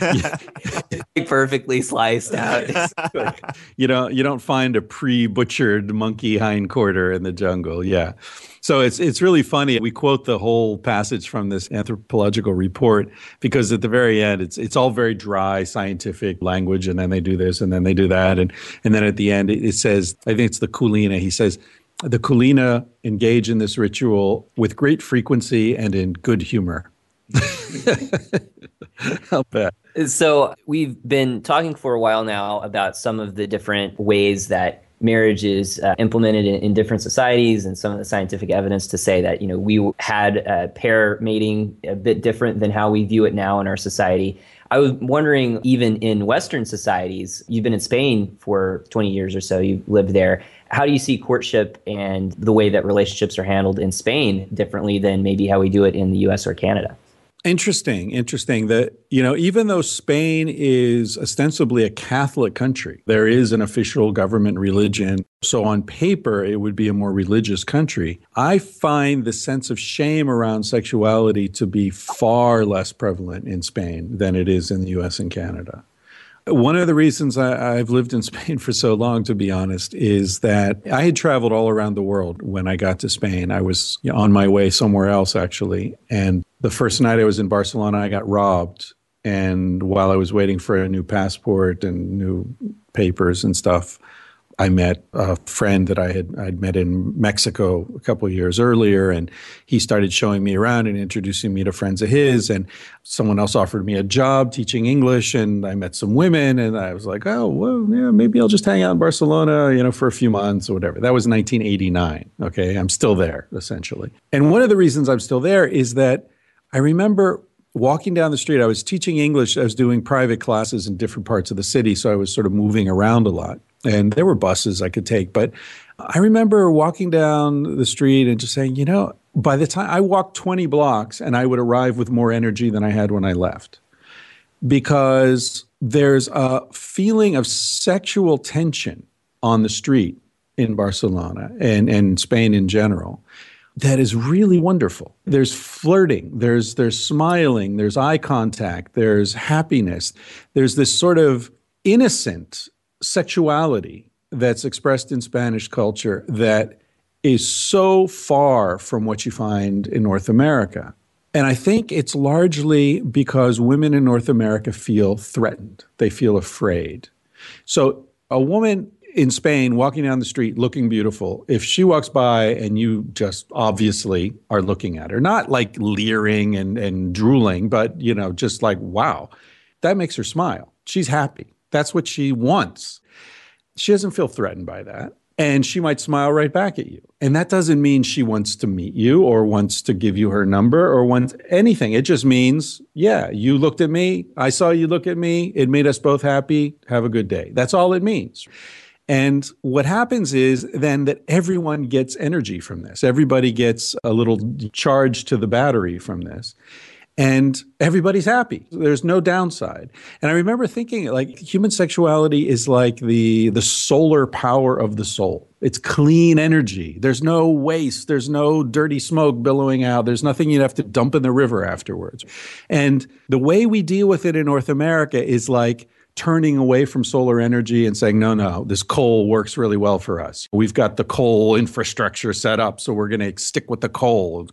Perfectly sliced out. You don't find a pre-butchered monkey hindquarter in the jungle. Yeah. So it's really funny. We quote the whole passage from this anthropological report because at the very end, it's all very dry scientific language, and then they do this and then they do that. And then at the end, it says, I think it's the Kulina. He says, the Kulina engage in this ritual with great frequency and in good humor. I'll bet. So we've been talking for a while now about some of the different ways that marriage is implemented in different societies, and some of the scientific evidence to say that, we had pair mating a bit different than how we view it now in our society. I was wondering, even in Western societies, you've been in Spain for 20 years or so, you've lived there. How do you see courtship and the way that relationships are handled in Spain differently than maybe how we do it in the US or Canada? Interesting that, even though Spain is ostensibly a Catholic country, there is an official government religion. So on paper, it would be a more religious country. I find the sense of shame around sexuality to be far less prevalent in Spain than it is in the US and Canada. One of the reasons I've lived in Spain for so long, to be honest, is that I had traveled all around the world when I got to Spain. I was on my way somewhere else, actually. And the first night I was in Barcelona, I got robbed. And while I was waiting for a new passport and new papers and stuff, I met a friend that I'd met in Mexico a couple of years earlier, and he started showing me around and introducing me to friends of his, and someone else offered me a job teaching English, and I met some women, and I was like, oh, well, yeah, maybe I'll just hang out in Barcelona, for a few months or whatever. That was 1989, okay? I'm still there, essentially. And one of the reasons I'm still there is that I remember walking down the street. I was teaching English. I was doing private classes in different parts of the city, so I was sort of moving around a lot. And there were buses I could take. But I remember walking down the street and just saying, by the time I walked 20 blocks and I would arrive with more energy than I had when I left. Because there's a feeling of sexual tension on the street in Barcelona and Spain in general that is really wonderful. There's flirting, there's smiling, there's eye contact, there's happiness. There's this sort of innocent sexuality that's expressed in Spanish culture that is so far from what you find in North America. And I think it's largely because women in North America feel threatened. They feel afraid. So a woman in Spain walking down the street looking beautiful, if she walks by and you just obviously are looking at her, not like leering and drooling, but, just like, wow, that makes her smile. She's happy. That's what she wants. She doesn't feel threatened by that. And she might smile right back at you. And that doesn't mean she wants to meet you or wants to give you her number or wants anything. It just means, yeah, you looked at me. I saw you look at me. It made us both happy. Have a good day. That's all it means. And what happens is then that everyone gets energy from this. Everybody gets a little charge to the battery from this. And everybody's happy. There's no downside. And I remember thinking, like, human sexuality is like the solar power of the soul. It's clean energy. There's no waste. There's no dirty smoke billowing out. There's nothing you'd have to dump in the river afterwards. And the way we deal with it in North America is like turning away from solar energy and saying, no, this coal works really well for us. We've got the coal infrastructure set up, so we're going to stick with the coal.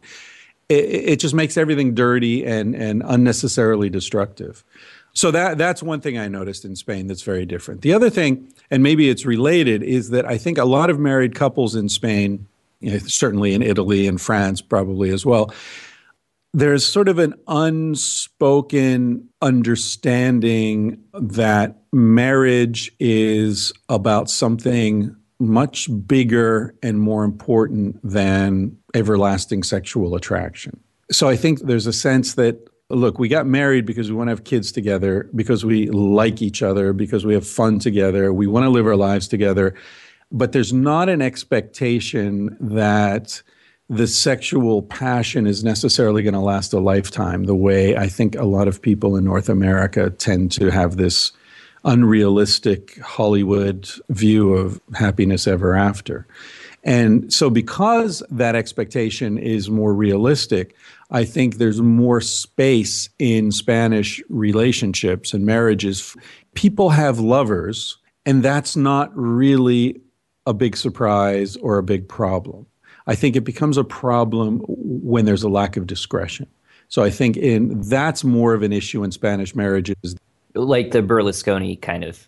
It just makes everything dirty and unnecessarily destructive. So that's one thing I noticed in Spain that's very different. The other thing, and maybe it's related, is that I think a lot of married couples in Spain, certainly in Italy and France probably as well, there's sort of an unspoken understanding that marriage is about something much bigger and more important than everlasting sexual attraction. So I think there's a sense that, look, we got married because we want to have kids together, because we like each other, because we have fun together, we want to live our lives together. But there's not an expectation that the sexual passion is necessarily going to last a lifetime, the way I think a lot of people in North America tend to have this unrealistic Hollywood view of happiness ever after. And so because that expectation is more realistic, I think there's more space in Spanish relationships and marriages. People have lovers, and that's not really a big surprise or a big problem. I think it becomes a problem when there's a lack of discretion. So I think that's more of an issue in Spanish marriages. Like the Berlusconi kind of.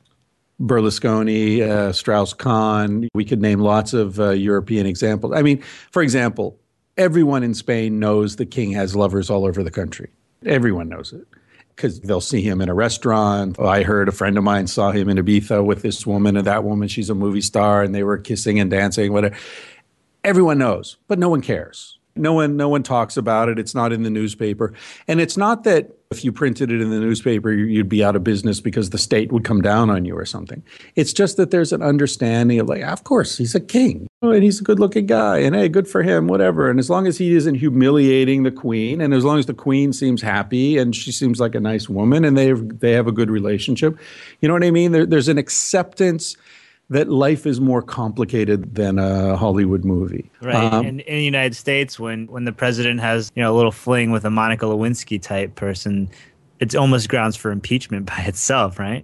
Berlusconi, Strauss-Kahn. We could name lots of European examples. I mean, for example, everyone in Spain knows the king has lovers all over the country. Everyone knows it because they'll see him in a restaurant. I heard a friend of mine saw him in Ibiza with this woman, and that woman, she's a movie star, and they were kissing and dancing, whatever. Everyone knows, but no one cares. No one talks about it. It's not in the newspaper. And it's not that if you printed it in the newspaper, you'd be out of business because the state would come down on you or something. It's just that there's an understanding of like, of course, he's a king. oh, and he's a good-looking guy, and hey, good for him, whatever. And as long as he isn't humiliating the queen, and as long as the queen seems happy and she seems like a nice woman, and they have a good relationship, you know what I mean? There's an acceptance that life is more complicated than a Hollywood movie. Right. And in the United States, when the president has, a little fling with a Monica Lewinsky type person, it's almost grounds for impeachment by itself, right?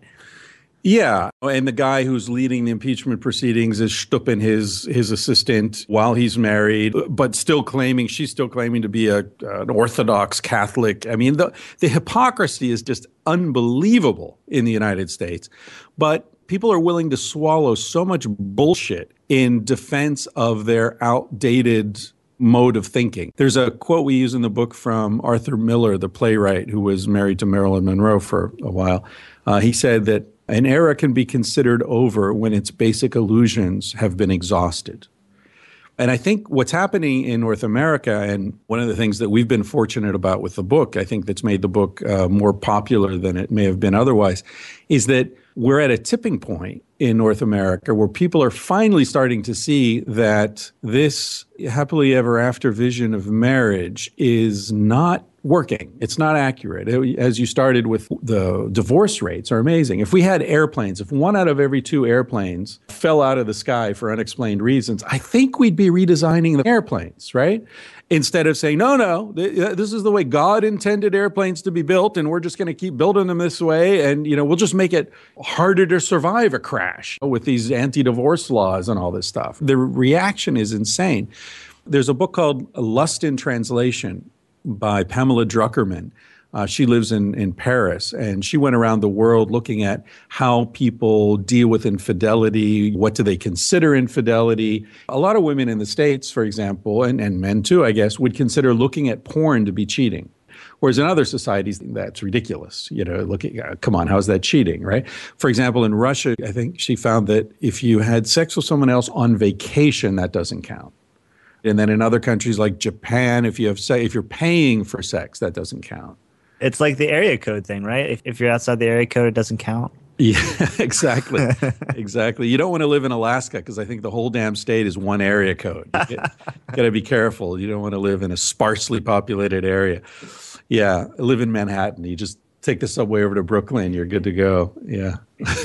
Yeah. And the guy who's leading the impeachment proceedings is Stuppen, his assistant, while he's married, but she's still claiming to be an Orthodox Catholic. I mean, the hypocrisy is just unbelievable in the United States. But people are willing to swallow so much bullshit in defense of their outdated mode of thinking. There's a quote we use in the book from Arthur Miller, the playwright who was married to Marilyn Monroe for a while. He said that an era can be considered over when its basic illusions have been exhausted. And I think what's happening in North America, and one of the things that we've been fortunate about with the book, I think that's made the book more popular than it may have been otherwise, is that we're at a tipping point in North America where people are finally starting to see that this happily ever after vision of marriage is not working. It's not accurate. As you started with, the divorce rates are amazing. If we had airplanes, if 1 out of every 2 airplanes fell out of the sky for unexplained reasons, I think we'd be redesigning the airplanes, right? Instead of saying, no, this is the way God intended airplanes to be built, and we're just going to keep building them this way, and we'll just make it harder to survive a crash with these anti-divorce laws and all this stuff. The reaction is insane. There's a book called Lust in Translation by Pamela Druckerman. She lives in Paris, and she went around the world looking at how people deal with infidelity, what do they consider infidelity. A lot of women in the States, for example, and men too, I guess, would consider looking at porn to be cheating. Whereas in other societies, that's ridiculous. Come on, how's that cheating, right? For example, in Russia, I think she found that if you had sex with someone else on vacation, that doesn't count. And then in other countries like Japan, if you're paying for sex, that doesn't count. It's like the area code thing, right? If you're outside the area code, it doesn't count. Yeah, exactly. Exactly. You don't want to live in Alaska because I think the whole damn state is one area code. You got to be careful. You don't want to live in a sparsely populated area. Yeah, live in Manhattan. You just take the subway over to Brooklyn. You're good to go. Yeah.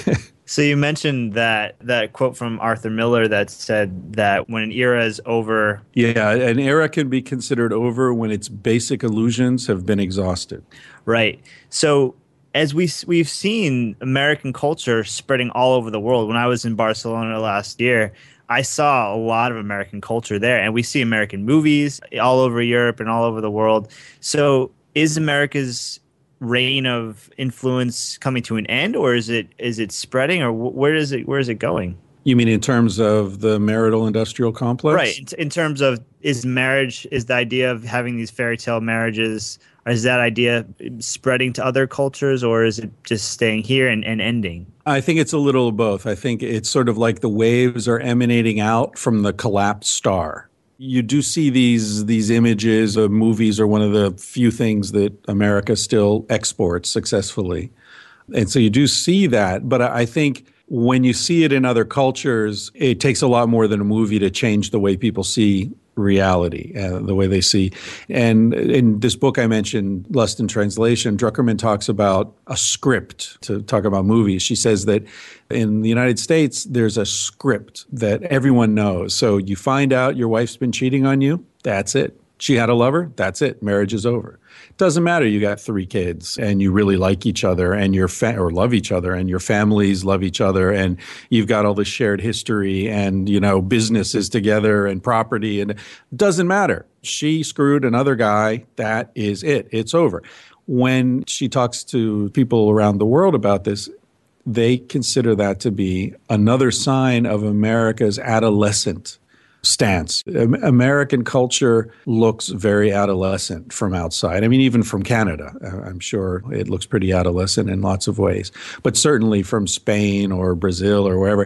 So you mentioned that quote from Arthur Miller that said that when an era is over. Yeah, an era can be considered over when its basic illusions have been exhausted. Right. So as we've seen American culture spreading all over the world. When I was in Barcelona last year, I saw a lot of American culture there, and we see American movies all over Europe and all over the world. So is America's reign of influence coming to an end, or is it spreading, or where is it going? You mean in terms of the marital industrial complex? Right. In terms of, is the idea of having these fairy tale marriages, or is that idea spreading to other cultures, or is it just staying here and ending? I think it's a little of both. I think it's sort of like the waves are emanating out from the collapsed star. You do see these images of movies are one of the few things that America still exports successfully. And so you do see that. But I think when you see it in other cultures, it takes a lot more than a movie to change the way people see reality, the way they see. And in this book I mentioned, Lust in Translation, Druckerman talks about a script to talk about movies. She says that in the United States, there's a script that everyone knows. So you find out your wife's been cheating on you, that's it. She had a lover, that's it. Marriage is over. Doesn't matter. You got 3 kids and you really like each other and or love each other and your families love each other and you've got all this shared history and, businesses together and property, and it doesn't matter. She screwed another guy. That is it. It's over. When she talks to people around the world about this, they consider that to be another sign of America's adolescent stance. American culture looks very adolescent from outside. I mean, even from Canada, I'm sure it looks pretty adolescent in lots of ways. But certainly from Spain or Brazil or wherever,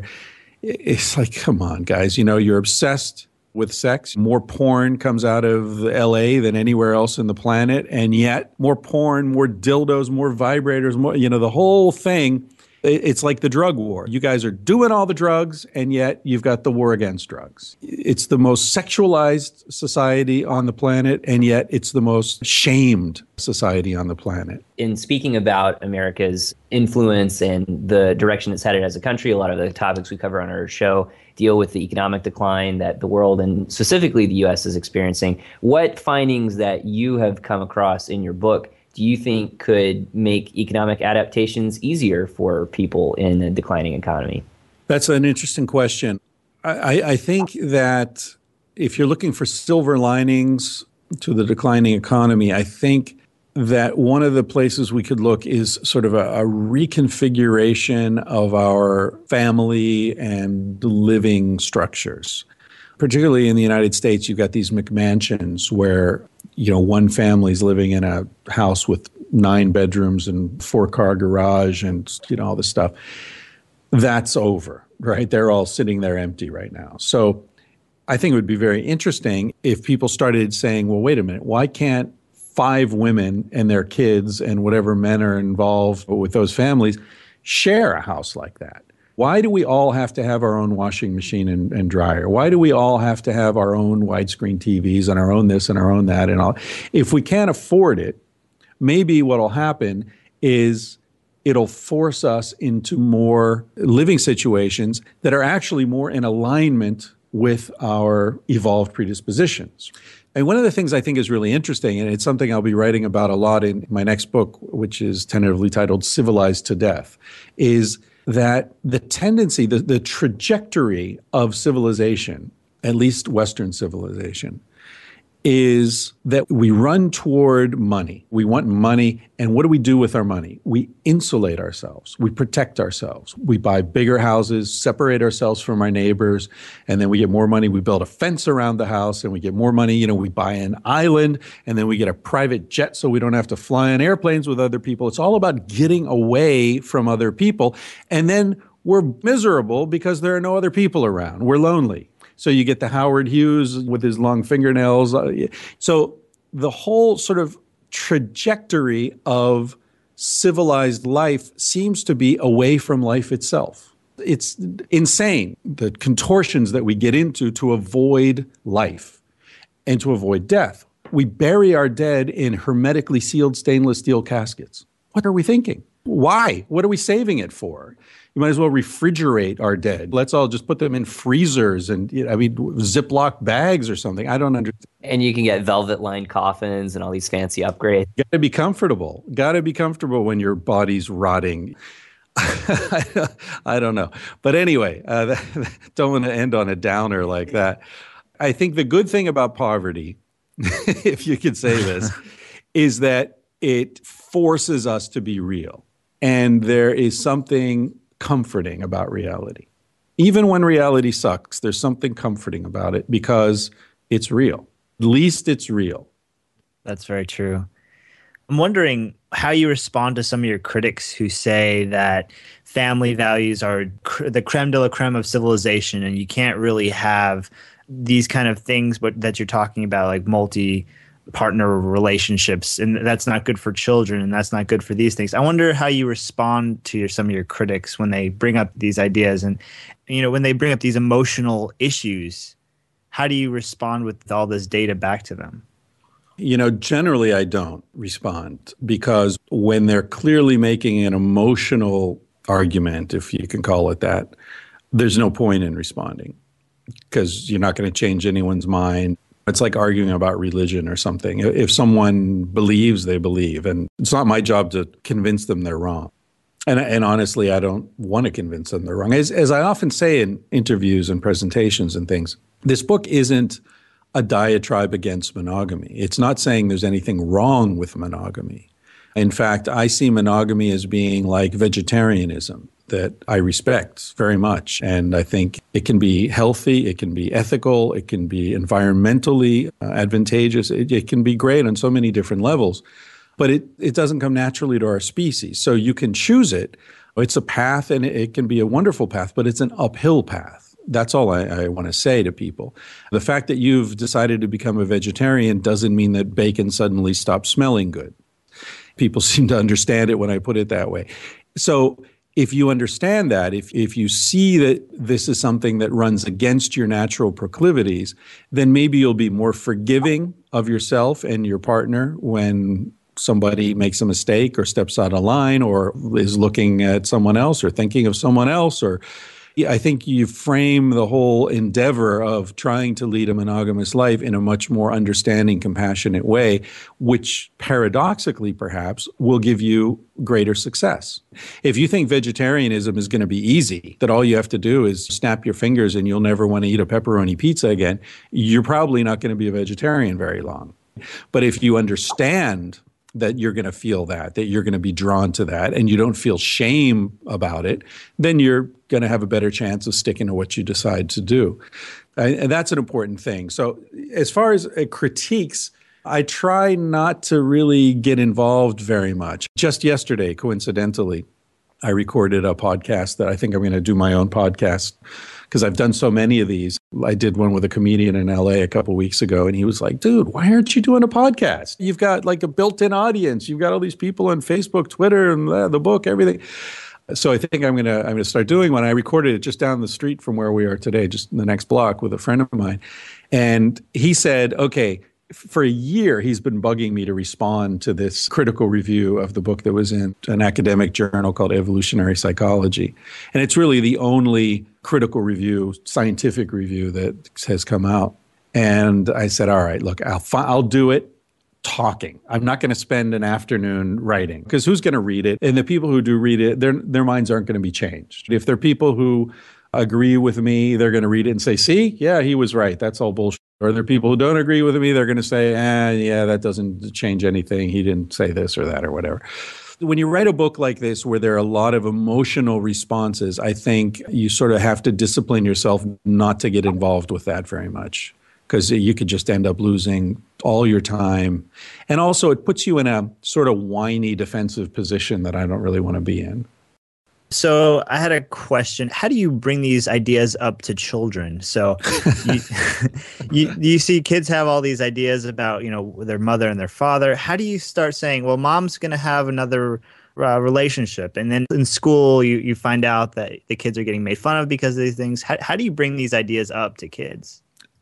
it's like, come on, guys, you're obsessed with sex. More porn comes out of LA than anywhere else in the planet. And yet more porn, more dildos, more vibrators, more, the whole thing It's like the drug war. You guys are doing all the drugs, and yet you've got the war against drugs. It's the most sexualized society on the planet, and yet it's the most shamed society on the planet. In speaking about America's influence and the direction it's headed as a country, a lot of the topics we cover on our show deal with the economic decline that the world and specifically the U.S. is experiencing. What findings that you have come across in your book do you think could make economic adaptations easier for people in a declining economy? That's an interesting question. I think that if you're looking for silver linings to the declining economy, I think that one of the places we could look is sort of a reconfiguration of our family and living structures. Particularly in the United States, you've got these McMansions where, one family's living in a house with 9 bedrooms and 4-car garage and, all this stuff. That's over, right? They're all sitting there empty right now. So I think it would be very interesting if people started saying, well, wait a minute, why can't 5 women and their kids and whatever men are involved with those families share a house like that? Why do we all have to have our own washing machine and dryer? Why do we all have to have our own widescreen TVs and our own this and our own that and all? If we can't afford it, maybe what'll happen is it'll force us into more living situations that are actually more in alignment with our evolved predispositions. And one of the things I think is really interesting, and it's something I'll be writing about a lot in my next book, which is tentatively titled Civilized to Death, is that the tendency, the trajectory of civilization, at least Western civilization, is that we run toward money. We want money, and what do we do with our money? We insulate ourselves. We protect ourselves. We buy bigger houses, separate ourselves from our neighbors, and then we get more money. We build a fence around the house, and we get more money. We buy an island, and then we get a private jet so we don't have to fly on airplanes with other people. It's all about getting away from other people, and then we're miserable because there are no other people around. We're lonely. So you get the Howard Hughes with his long fingernails. So the whole sort of trajectory of civilized life seems to be away from life itself. It's insane, the contortions that we get into to avoid life and to avoid death. We bury our dead in hermetically sealed stainless steel caskets. What are we thinking? Why? What are we saving it for? You might as well refrigerate our dead. Let's all just put them in freezers and, Ziploc bags or something. I don't understand. And you can get velvet-lined coffins and all these fancy upgrades. Got to be comfortable. Got to be comfortable when your body's rotting. I don't know. But anyway, don't want to end on a downer like that. I think the good thing about poverty, if you could say this, is that it forces us to be real. And there is something comforting about reality. Even when reality sucks, there's something comforting about it because it's real. At least it's real. That's very true. I'm wondering how you respond to some of your critics who say that family values are the creme de la creme of civilization, and you can't really have these kind of things that you're talking about, like multi-partner relationships, and that's not good for children, and that's not good for these things. I wonder how you respond to some of your critics when they bring up these ideas, and when they bring up these emotional issues. How do you respond with all this data back to them? Generally I don't respond, because when they're clearly making an emotional argument, if you can call it that, there's no point in responding, because you're not going to change anyone's mind. It's like arguing about religion or something. If someone believes, they believe, and it's not my job to convince them they're wrong. And honestly, I don't want to convince them they're wrong. As I often say in interviews and presentations and things, this book isn't a diatribe against monogamy. It's not saying there's anything wrong with monogamy. In fact, I see monogamy as being like vegetarianism that I respect very much. And I think it can be healthy, it can be ethical, it can be environmentally advantageous. It can be great on so many different levels. But it doesn't come naturally to our species. So you can choose it. It's a path, and it can be a wonderful path, but it's an uphill path. That's all I want to say to people. The fact that you've decided to become a vegetarian doesn't mean that bacon suddenly stops smelling good. People seem to understand it when I put it that way. So if you understand that, if you see that this is something that runs against your natural proclivities, then maybe you'll be more forgiving of yourself and your partner when somebody makes a mistake or steps out of line or is looking at someone else or thinking of someone else. Or I think you frame the whole endeavor of trying to lead a monogamous life in a much more understanding, compassionate way, which paradoxically perhaps will give you greater success. If you think vegetarianism is going to be easy, that all you have to do is snap your fingers and you'll never want to eat a pepperoni pizza again, you're probably not going to be a vegetarian very long. But if you understand that you're going to feel that you're going to be drawn to that, and you don't feel shame about it, then you're going to have a better chance of sticking to what you decide to do. And that's an important thing. So as far as critiques, I try not to really get involved very much. Just yesterday, coincidentally, I recorded a podcast that I think I'm going to do my own podcast because I've done so many of these. I did one with a comedian in LA a couple of weeks ago, and he was like, dude, why aren't you doing a podcast? You've got like a built-in audience. You've got all these people on Facebook, Twitter, and the book, everything. So I think I'm gonna start doing one. I recorded it just down the street from where we are today, just in the next block with a friend of mine. And he said, okay, for a year, he's been bugging me to respond to this critical review of the book that was in an academic journal called Evolutionary Psychology. And it's really the only critical review, scientific review that has come out. And I said, all right, look, I'll do it talking. I'm not going to spend an afternoon writing, because who's going to read it? And the people who do read it, their minds aren't going to be changed. If they're people who agree with me, they're going to read it and say, see, yeah, he was right. That's all bullshit. Or there are people who don't agree with me. They're going to say, yeah, that doesn't change anything. He didn't say this or that or whatever. When you write a book like this, where there are a lot of emotional responses, I think you sort of have to discipline yourself not to get involved with that very much, because you could just end up losing all your time. And also it puts you in a sort of whiny defensive position that I don't really want to be in. So I had a question. How do you bring these ideas up to children? So you see kids have all these ideas about, their mother and their father. How do you start saying, well, mom's going to have another relationship? And then in school, you find out that the kids are getting made fun of because of these things. How do you bring these ideas up to kids?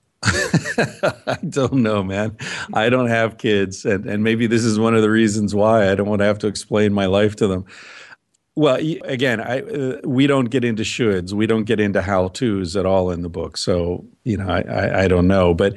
I don't know, man. I don't have kids. And maybe this is one of the reasons why I don't want to have to explain my life to them. Well, again, we don't get into shoulds. We don't get into how-tos at all in the book. So, I don't know. But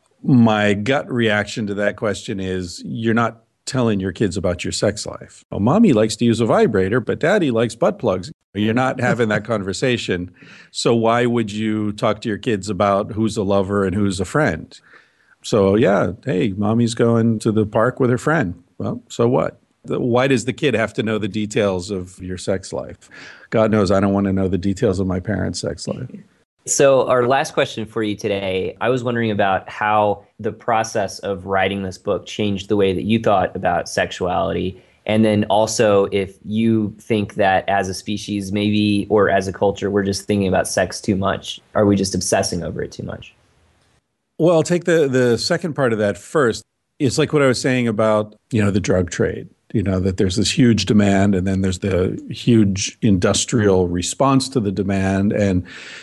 my gut reaction to that question is, you're not telling your kids about your sex life. Well, mommy likes to use a vibrator, but daddy likes butt plugs. You're not having that conversation. So why would you talk to your kids about who's a lover and who's a friend? So, yeah, hey, mommy's going to the park with her friend. Well, so what? Why does the kid have to know the details of your sex life? God knows I don't want to know the details of my parents' sex life. So our last question for you today, I was wondering about how the process of writing this book changed the way that you thought about sexuality. And then also if you think that as a species, maybe, or as a culture, we're just thinking about sex too much. Are we just obsessing over it too much? Well, I'll take the second part of that first. It's like what I was saying about, the drug trade. That there's this huge demand, and then there's the huge industrial response to the demand. And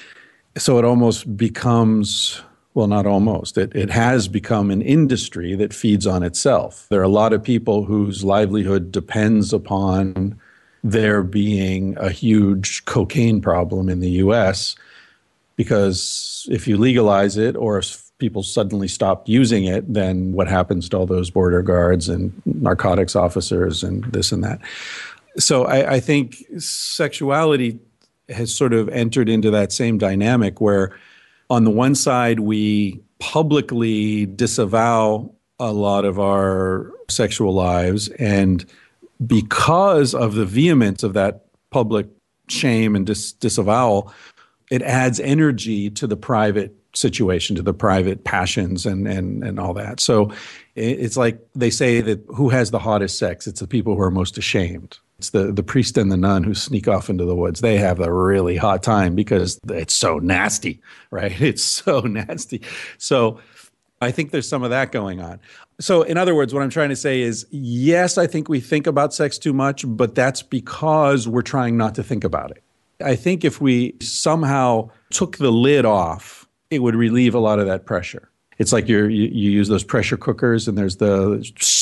so it almost becomes, well, not almost, it has become an industry that feeds on itself. There are a lot of people whose livelihood depends upon there being a huge cocaine problem in the U.S., because if you legalize it, or if people suddenly stop using it, then what happens to all those border guards and narcotics officers and this and that? So I think sexuality has sort of entered into that same dynamic where on the one side, we publicly disavow a lot of our sexual lives. And because of the vehemence of that public shame and disavowal, it adds energy to the private situation, to the private passions and all that. So it's like they say that who has the hottest sex? It's the people who are most ashamed. It's the priest and the nun who sneak off into the woods. They have a really hot time because it's so nasty, right? It's so nasty. So I think there's some of that going on. So in other words, what I'm trying to say is, yes, I think we think about sex too much, but that's because we're trying not to think about it. I think if we somehow took the lid off, it would relieve a lot of that pressure. It's like you use those pressure cookers and there's the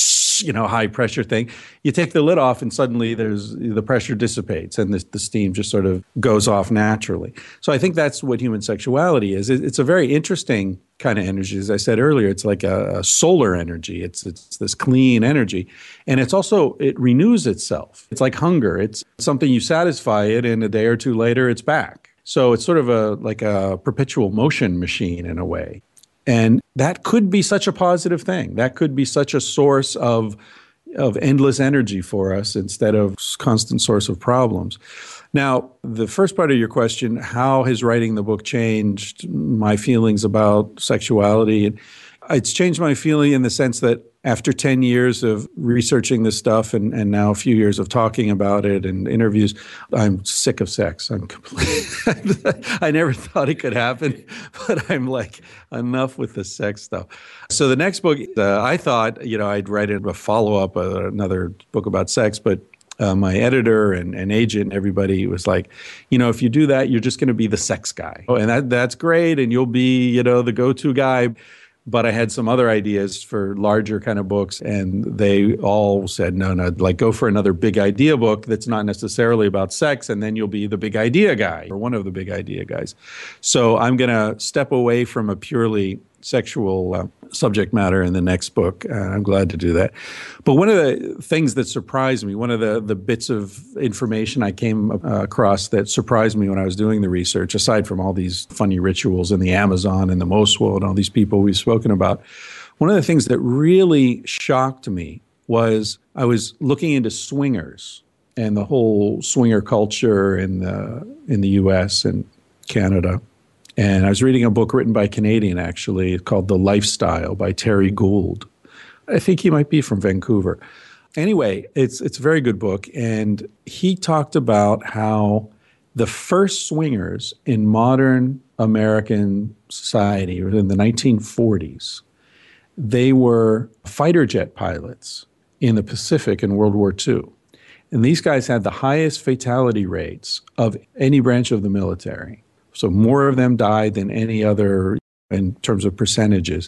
high pressure thing. You take the lid off and suddenly the pressure dissipates and the steam just sort of goes off naturally. So I think that's what human sexuality is. It's a very interesting kind of energy. As I said earlier, it's like a solar energy. It's this clean energy. And it renews itself. It's like hunger. It's something you satisfy it and a day or two later it's back. So it's sort of like a perpetual motion machine in a way. And that could be such a positive thing. That could be such a source of endless energy for us instead of constant source of problems. Now, the first part of your question, how has writing the book changed my feelings about sexuality? It's changed my feeling in the sense that after 10 years of researching this stuff and now a few years of talking about it and interviews, I'm sick of sex. I'm completely, I never thought it could happen, but I'm like, enough with the sex stuff. So the next book, I thought, I'd write a follow-up, another book about sex, but my editor and agent, everybody was like, if you do that, you're just going to be the sex guy. Oh, and that's great. And you'll be, the go-to guy. But I had some other ideas for larger kind of books, and they all said, no, like go for another big idea book that's not necessarily about sex, and then you'll be the big idea guy or one of the big idea guys. So I'm going to step away from a purely sexual subject matter in the next book. I'm glad to do that. But one of the things that surprised me, one of the bits of information I came across that surprised me when I was doing the research, aside from all these funny rituals in the Amazon and the Mosul and all these people we've spoken about, one of the things that really shocked me was I was looking into swingers and the whole swinger culture in the U.S. and Canada. And I was reading a book written by a Canadian, actually, called The Lifestyle by Terry Gould. I think he might be from Vancouver. Anyway, it's a very good book. And he talked about how the first swingers in modern American society, in the 1940s, they were fighter jet pilots in the Pacific in World War II. And these guys had the highest fatality rates of any branch of the military. So more of them died than any other in terms of percentages.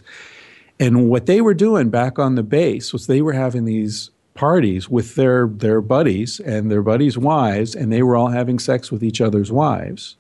And what they were doing back on the base was they were having these parties with their buddies and their buddies' wives, and they were all having sex with each other's wives.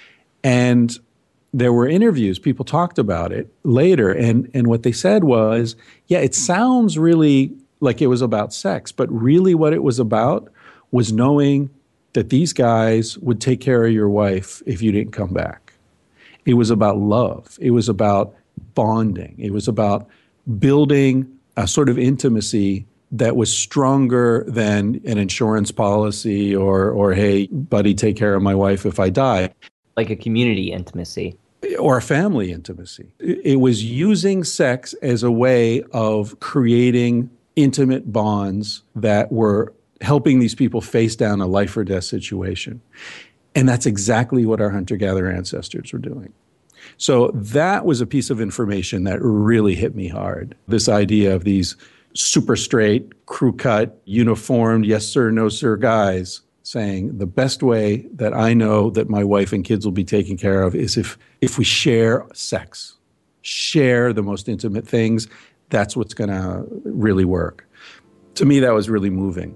And there were interviews, people talked about it later, and what they said was, yeah, it sounds really like it was about sex, but really what it was about was knowing that these guys would take care of your wife if you didn't come back. It was about love. It was about bonding. It was about building a sort of intimacy that was stronger than an insurance policy or hey, buddy, take care of my wife if I die. Like a community intimacy. Or a family intimacy. It was using sex as a way of creating intimate bonds that were helping these people face down a life or death situation. And that's exactly what our hunter-gatherer ancestors were doing. So that was a piece of information that really hit me hard. This idea of these super straight, crew-cut, uniformed, yes sir, no sir guys saying the best way that I know that my wife and kids will be taken care of is if we share sex, share the most intimate things, that's what's going to really work. To me, that was really moving.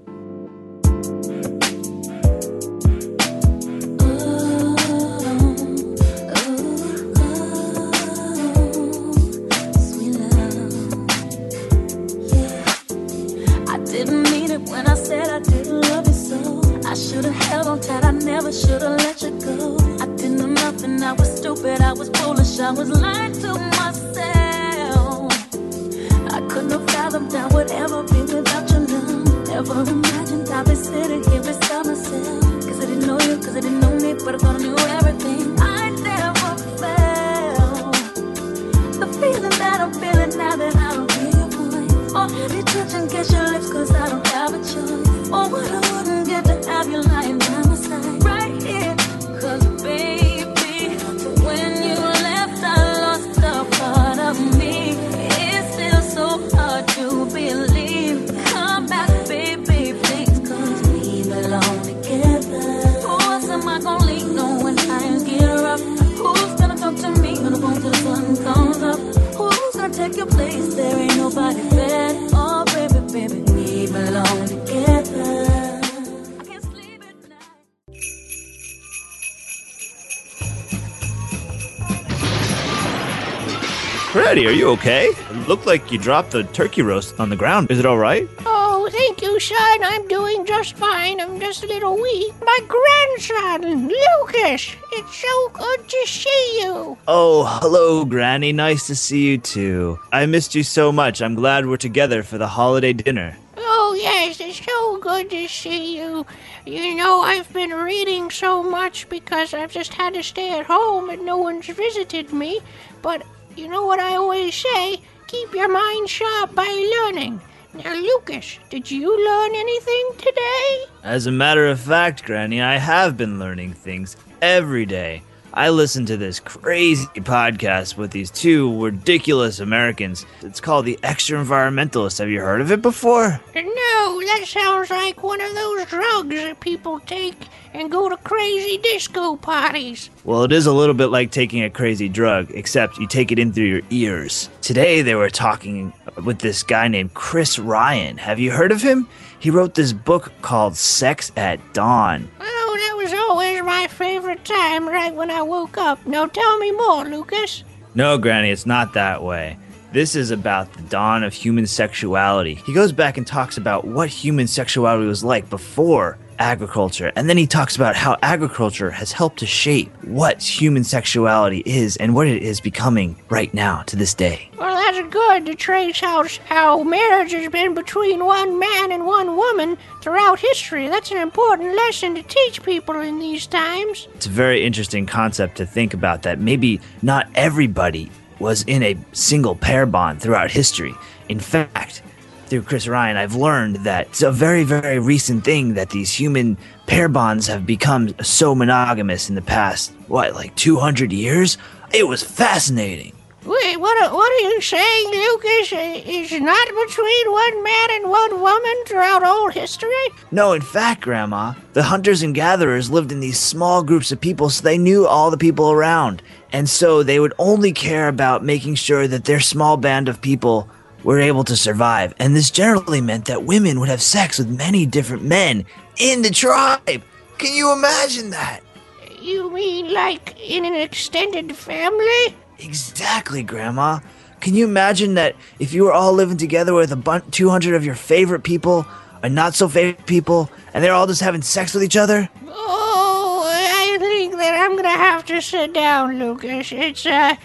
I was lying to myself. I couldn't have fathomed I would ever be without your love. Never imagined I'd be sitting here beside myself. Cause I didn't know you, cause I didn't know me, but I thought I knew everything. I never felt the feeling that I'm feeling now that I don't hear your voice. Or have you touch and kiss your lips cause I don't have a choice. Or what I wouldn't get to have you lying by my side right here. Cause baby, when you left I lost a part of me. take your place. There ain't nobody better. Oh, baby, baby, we belong together. I can't sleep at night. Freddy, are you okay? It looked like you dropped the turkey roast on the ground. Is it all right? Oh, thank you, son. I'm doing just fine. I'm just a little weak. My grandson, Lucas. It's so good to see you. Oh, hello, Granny. Nice to see you too. I missed you so much. I'm glad we're together for the holiday dinner. Oh, yes, it's so good to see you. You know, I've been reading so much because I've just had to stay at home and no one's visited me. But you know what I always say? Keep your mind sharp by learning. Now, Lucas, did you learn anything today? As a matter of fact, Granny, I have been learning things every day. I listen to this crazy podcast with these two ridiculous Americans. It's called The Extra Environmentalist. Have you heard of it before? No, that sounds like one of those drugs that people take and go to crazy disco parties. Well, it is a little bit like taking a crazy drug, except you take it in through your ears. Today they were talking with this guy named Chris Ryan. Have you heard of him? He wrote this book called Sex at Dawn. Oh, that was always my favorite time, right when I woke up. Now tell me more, Lucas. No, Granny, it's not that way. This is about the dawn of human sexuality. He goes back and talks about what human sexuality was like before agriculture, and then he talks about how agriculture has helped to shape what human sexuality is and what it is becoming right now to this day. Well, that's good to trace how marriage has been between one man and one woman throughout history. That's an important lesson to teach people in these times. It's a very interesting concept to think about, that maybe not everybody was in a single pair bond throughout history. In fact, through Chris Ryan, I've learned that it's a very, very recent thing that these human pair bonds have become so monogamous in the past, like 200 years? It was fascinating. Wait, what are you saying, Lucas? It's not between one man and one woman throughout all history? No, in fact, Grandma, the hunters and gatherers lived in these small groups of people, so they knew all the people around. And so they would only care about making sure that their small band of people were able to survive. And this generally meant that women would have sex with many different men in the tribe. Can you imagine that? You mean like in an extended family? Exactly, Grandma. Can you imagine that if you were all living together with 200 of your favorite people and not so favorite people, and they're all just having sex with each other? Oh, I think that I'm gonna have to sit down, Lucas. It's,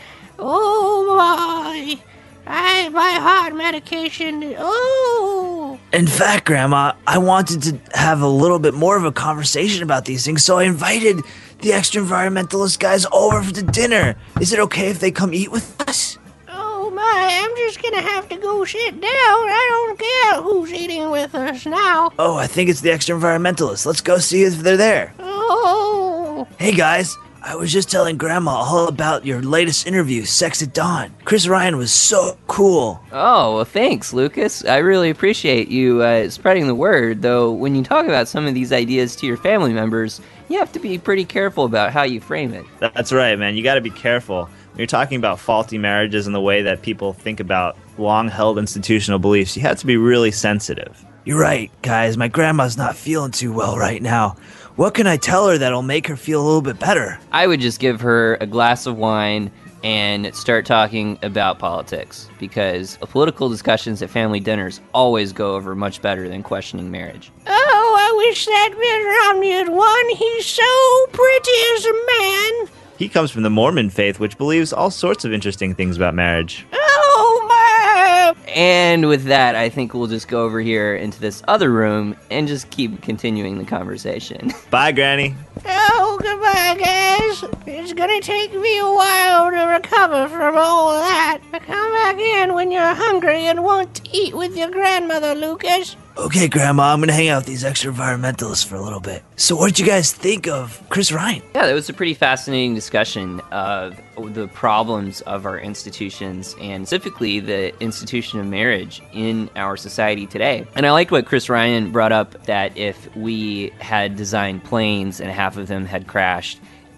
oh my. My heart medication, oh. In fact, Grandma, I wanted to have a little bit more of a conversation about these things, so I invited the Extra Environmentalist guys over for the dinner. Is it okay if they come eat with us? Oh my, I'm just gonna have to go sit down. I don't care who's eating with us now. Oh, I think it's the Extra Environmentalist. Let's go see if they're there. Oh. Hey guys, I was just telling Grandma all about your latest interview, Sex at Dawn. Chris Ryan was so cool. Oh, well, thanks, Lucas. I really appreciate you spreading the word, though when you talk about some of these ideas to your family members, you have to be pretty careful about how you frame it. That's right, man. You got to be careful. When you're talking about faulty marriages and the way that people think about long-held institutional beliefs, you have to be really sensitive. You're right, guys. My grandma's not feeling too well right now. What can I tell her that'll make her feel a little bit better? I would just give her a glass of wine and start talking about politics, because political discussions at family dinners always go over much better than questioning marriage. Oh, I wish that Mitt Romney had won. He's so pretty as a man. He comes from the Mormon faith, which believes all sorts of interesting things about marriage. Oh, my. And with that, I think we'll just go over here into this other room and just keep continuing the conversation. Bye, Granny. Oh, goodbye, guys. It's gonna take me a while to recover from all of that. But come back in when you're hungry and want to eat with your grandmother, Lucas. Okay, Grandma, I'm gonna hang out with these Extra Environmentalists for a little bit. So what did you guys think of Chris Ryan? Yeah, that was a pretty fascinating discussion of the problems of our institutions, and specifically the institution of marriage in our society today. And I liked what Chris Ryan brought up, that if we had designed planes and half of them had crashed,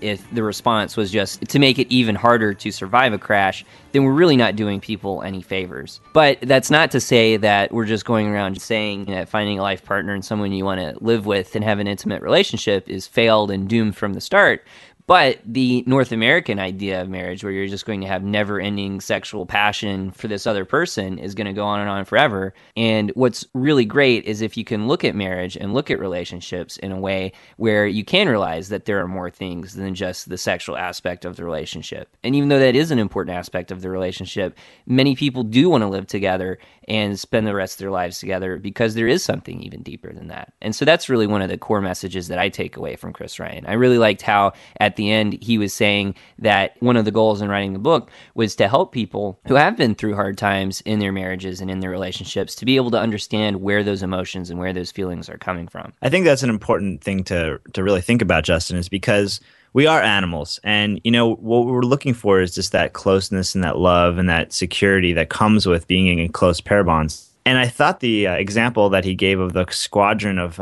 if the response was just to make it even harder to survive a crash, then we're really not doing people any favors. But that's not to say that we're just going around saying that finding a life partner and someone you want to live with and have an intimate relationship is failed and doomed from the start. But the North American idea of marriage, where you're just going to have never-ending sexual passion for this other person, is going to go on and on forever. And what's really great is if you can look at marriage and look at relationships in a way where you can realize that there are more things than just the sexual aspect of the relationship. And even though that is an important aspect of the relationship, many people do want to live together and spend the rest of their lives together because there is something even deeper than that. And so that's really one of the core messages that I take away from Chris Ryan. I really liked how at the end he was saying that one of the goals in writing the book was to help people who have been through hard times in their marriages and in their relationships to be able to understand where those emotions and where those feelings are coming from. I think that's an important thing to really think about, Justin, is because we are animals, and what we're looking for is just that closeness and that love and that security that comes with being in close pair bonds. And I thought the example that he gave of the squadron of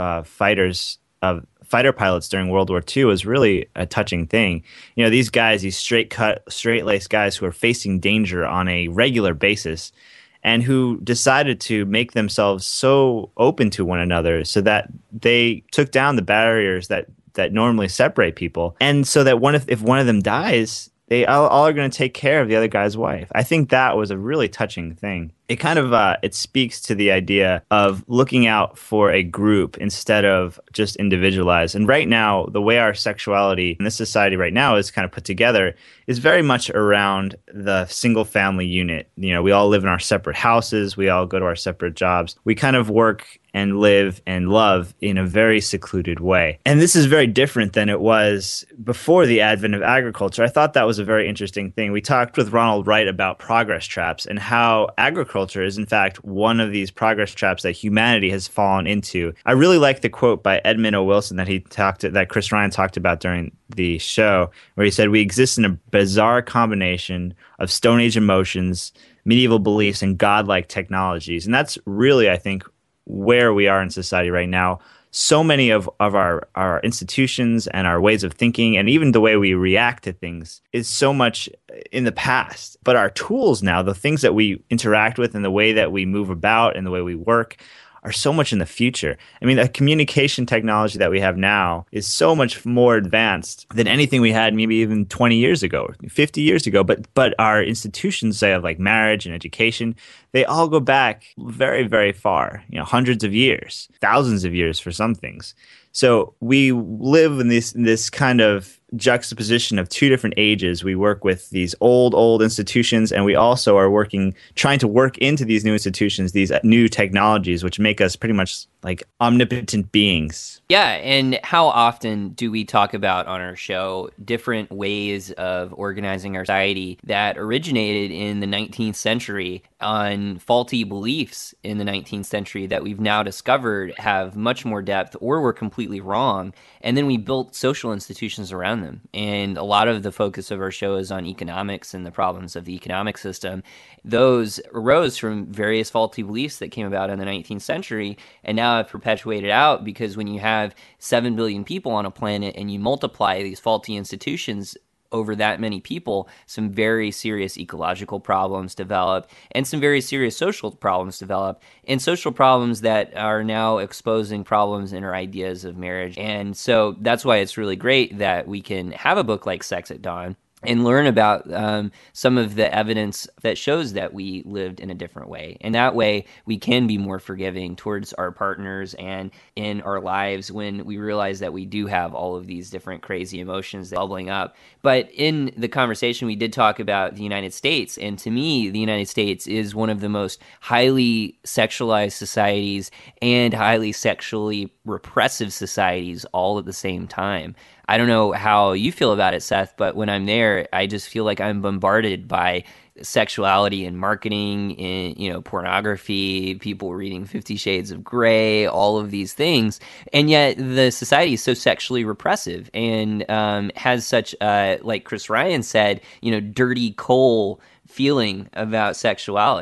fighter pilots during World War II was really a touching thing. These guys, these straight-laced guys who are facing danger on a regular basis, and who decided to make themselves so open to one another so that they took down the barriers that normally separate people. And so that if one of them dies, they all are going to take care of the other guy's wife. I think that was a really touching thing. It kind of it speaks to the idea of looking out for a group instead of just individualized. And right now, the way our sexuality in this society right now is kind of put together is very much around the single family unit. We all live in our separate houses. We all go to our separate jobs. We kind of work and live and love in a very secluded way. And this is very different than it was before the advent of agriculture. I thought that was a very interesting thing. We talked with Ronald Wright about progress traps and how agriculture is, in fact, one of these progress traps that humanity has fallen into. I really like the quote by Edmund O. Wilson that Chris Ryan talked about during the show, where he said, "We exist in a bizarre combination of Stone Age emotions, medieval beliefs, and godlike technologies." And that's really, I think, where we are in society right now. So many of our institutions and our ways of thinking and even the way we react to things is so much in the past. But our tools now, the things that we interact with and the way that we move about and the way we work are so much in the future. I mean, the communication technology that we have now is so much more advanced than anything we had maybe even 20 years ago, 50 years ago. But our institutions, say, of like marriage and education, they all go back very, very far, hundreds of years, thousands of years for some things. So we live in this kind of juxtaposition of two different ages. We work with these old institutions, and we also are trying to work into these new institutions, these new technologies, which make us pretty much like omnipotent beings. Yeah, and how often do we talk about on our show different ways of organizing our society that originated in the 19th century on faulty beliefs in the 19th century that we've now discovered have much more depth or were completely wrong, and then we built social institutions around them. And a lot of the focus of our show is on economics and the problems of the economic system. Those arose from various faulty beliefs that came about in the 19th century and now have perpetuated out, because when you have 7 billion people on a planet and you multiply these faulty institutions over that many people, some very serious ecological problems develop and some very serious social problems develop, and social problems that are now exposing problems in our ideas of marriage. And so that's why it's really great that we can have a book like Sex at Dawn and learn about some of the evidence that shows that we lived in a different way. And that way, we can be more forgiving towards our partners and in our lives when we realize that we do have all of these different crazy emotions bubbling up. But in the conversation, we did talk about the United States. And to me, the United States is one of the most highly sexualized societies and highly sexually repressive societies all at the same time. I don't know how you feel about it, Seth, but when I'm there, I just feel like I'm bombarded by sexuality and marketing and, pornography, people reading 50 Shades of Grey, all of these things. And yet the society is so sexually repressive and has such, like Chris Ryan said, dirty coal feeling about sexuality.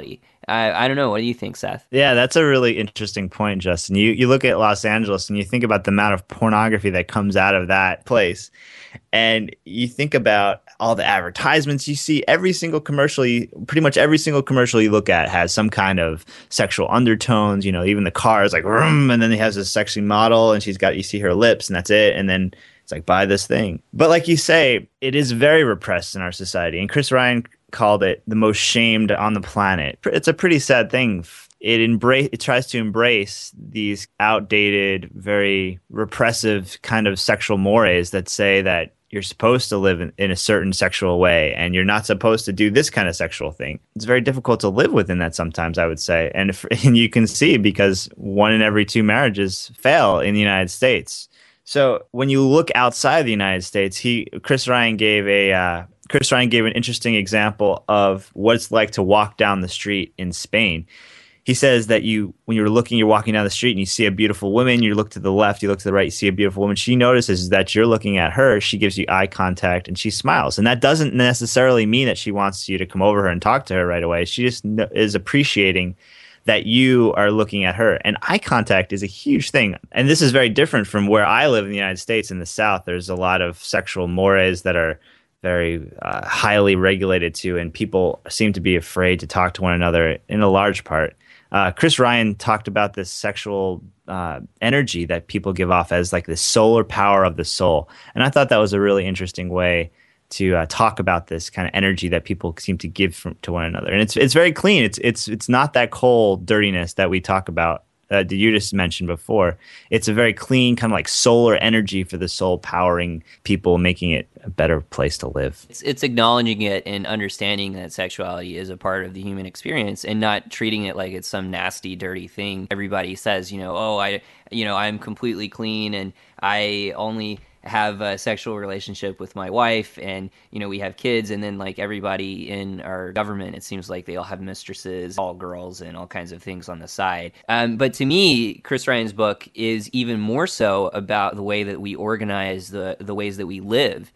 I don't know. What do you think, Seth? Yeah, that's a really interesting point, Justin. You look at Los Angeles and you think about the amount of pornography that comes out of that place. And you think about all the advertisements you see, pretty much every single commercial you look at has some kind of sexual undertones. Even the car is like, vroom, and then he has a sexy model and you see her lips and that's it. And then it's like, buy this thing. But like you say, it is very repressed in our society. And Chris Ryan called it the most shamed on the planet. It's a pretty sad thing. It tries to embrace these outdated, very repressive kind of sexual mores that say that you're supposed to live in a certain sexual way and you're not supposed to do this kind of sexual thing. It's very difficult to live within that sometimes, I would say. And you can see because 1 in every 2 marriages fail in the United States. So when you look outside the United States, Chris Ryan gave an interesting example of what it's like to walk down the street in Spain. He says that when you're walking down the street and you see a beautiful woman, you look to the left, you look to the right, you see a beautiful woman. She notices that you're looking at her. She gives you eye contact and she smiles. And that doesn't necessarily mean that she wants you to come over her and talk to her right away. She just is appreciating that you are looking at her. And eye contact is a huge thing. And this is very different from where I live in the United States. In the South, there's a lot of sexual mores that are very highly regulated too, and people seem to be afraid to talk to one another in a large part. Chris Ryan talked about this sexual energy that people give off as like the solar power of the soul. And I thought that was a really interesting way to talk about this kind of energy that people seem to give to one another. And it's very clean. It's not that cold dirtiness that we talk about that you just mentioned before. It's a very clean kind of like solar energy for the soul, powering people, making it a better place to live. It's acknowledging it and understanding that sexuality is a part of the human experience and not treating it like it's some nasty, dirty thing. Everybody says, I'm completely clean and I only have a sexual relationship with my wife and we have kids, and then like everybody in our government, it seems like they all have mistresses, all girls, and all kinds of things on the side. But to me, Chris Ryan's book is even more so about the way that we organize the ways that we live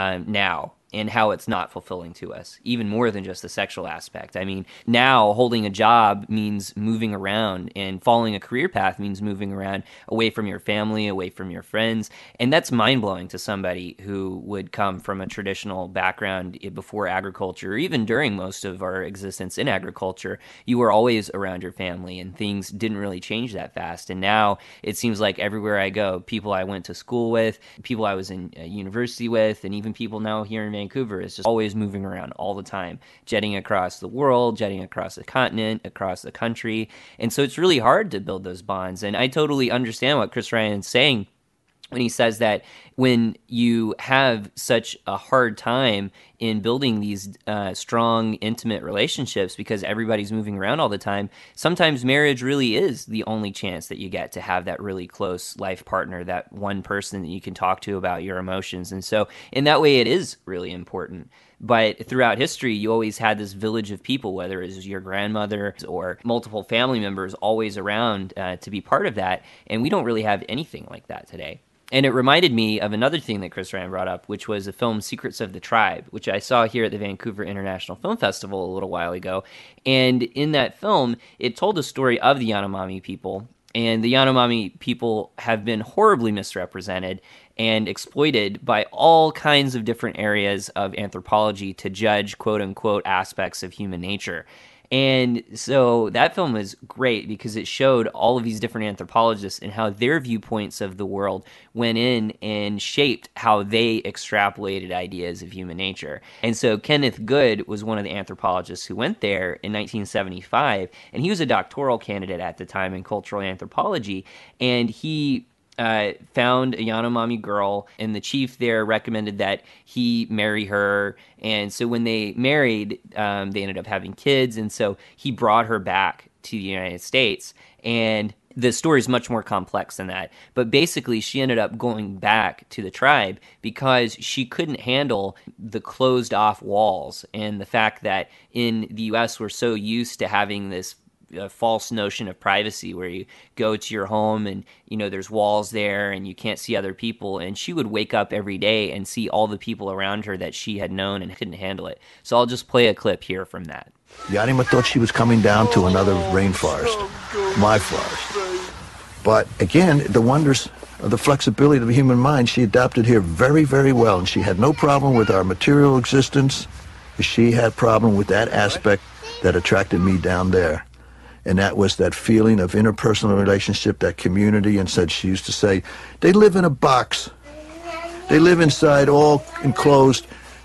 now, and how it's not fulfilling to us, even more than just the sexual aspect. I mean, now holding a job means moving around, and following a career path means moving around away from your family, away from your friends. And that's mind-blowing to somebody who would come from a traditional background before agriculture, or even during most of our existence in agriculture. You were always around your family, and things didn't really change that fast. And now it seems like everywhere I go, people I went to school with, people I was in university with, and even people now here in Vancouver is just always moving around all the time, jetting across the world, jetting across the continent, across the country. And so it's really hard to build those bonds. And I totally understand what Chris Ryan is saying when he says that when you have such a hard time in building these strong, intimate relationships because everybody's moving around all the time, sometimes marriage really is the only chance that you get to have that really close life partner, that one person that you can talk to about your emotions. And so in that way, it is really important. But throughout history, you always had this village of people, whether it was your grandmother or multiple family members always around to be part of that. And we don't really have anything like that today. And it reminded me of another thing that Chris Ryan brought up, which was the film Secrets of the Tribe, which I saw here at the Vancouver International Film Festival a little while ago. And in that film, it told the story of the Yanomami people. And the Yanomami people have been horribly misrepresented and exploited by all kinds of different areas of anthropology to judge quote-unquote aspects of human nature. And so that film was great because it showed all of these different anthropologists and how their viewpoints of the world went in and shaped how they extrapolated ideas of human nature. And so Kenneth Good was one of the anthropologists who went there in 1975, and he was a doctoral candidate at the time in cultural anthropology, and he found a Yanomami girl, and the chief there recommended that he marry her. And so when they married, they ended up having kids, and so he brought her back to the United States. And the story is much more complex than that. But basically, she ended up going back to the tribe because she couldn't handle the closed-off walls and the fact that in the U.S. we're so used to having this a false notion of privacy where you go to your home and there's walls there and you can't see other people. And she would wake up every day and see all the people around her that she had known and couldn't handle it. So I'll just play a clip here from that. The anima thought she was coming down to another rainforest, my forest. But again, the wonders of the flexibility of the human mind, she adapted here very, very well, and she had no problem with our material existence. She had problem with that aspect that attracted me down there. And that was that feeling of interpersonal relationship, that community, and said, she used to say, they live in a box. They live inside, all enclosed,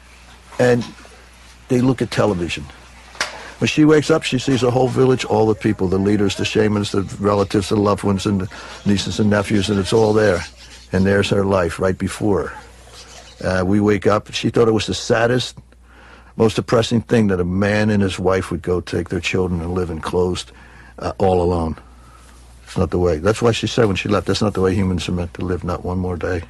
and they look at television. When she wakes up, she sees a whole village, all the people, the leaders, the shamans, the relatives, the loved ones, and the nieces and nephews, and it's all there. And there's her life right before her. We wake up, she thought it was the saddest, most depressing thing that a man and his wife would go take their children and live enclosed all alone. It's not the way. That's why she said when she left, that's not the way humans are meant to live, not one more day.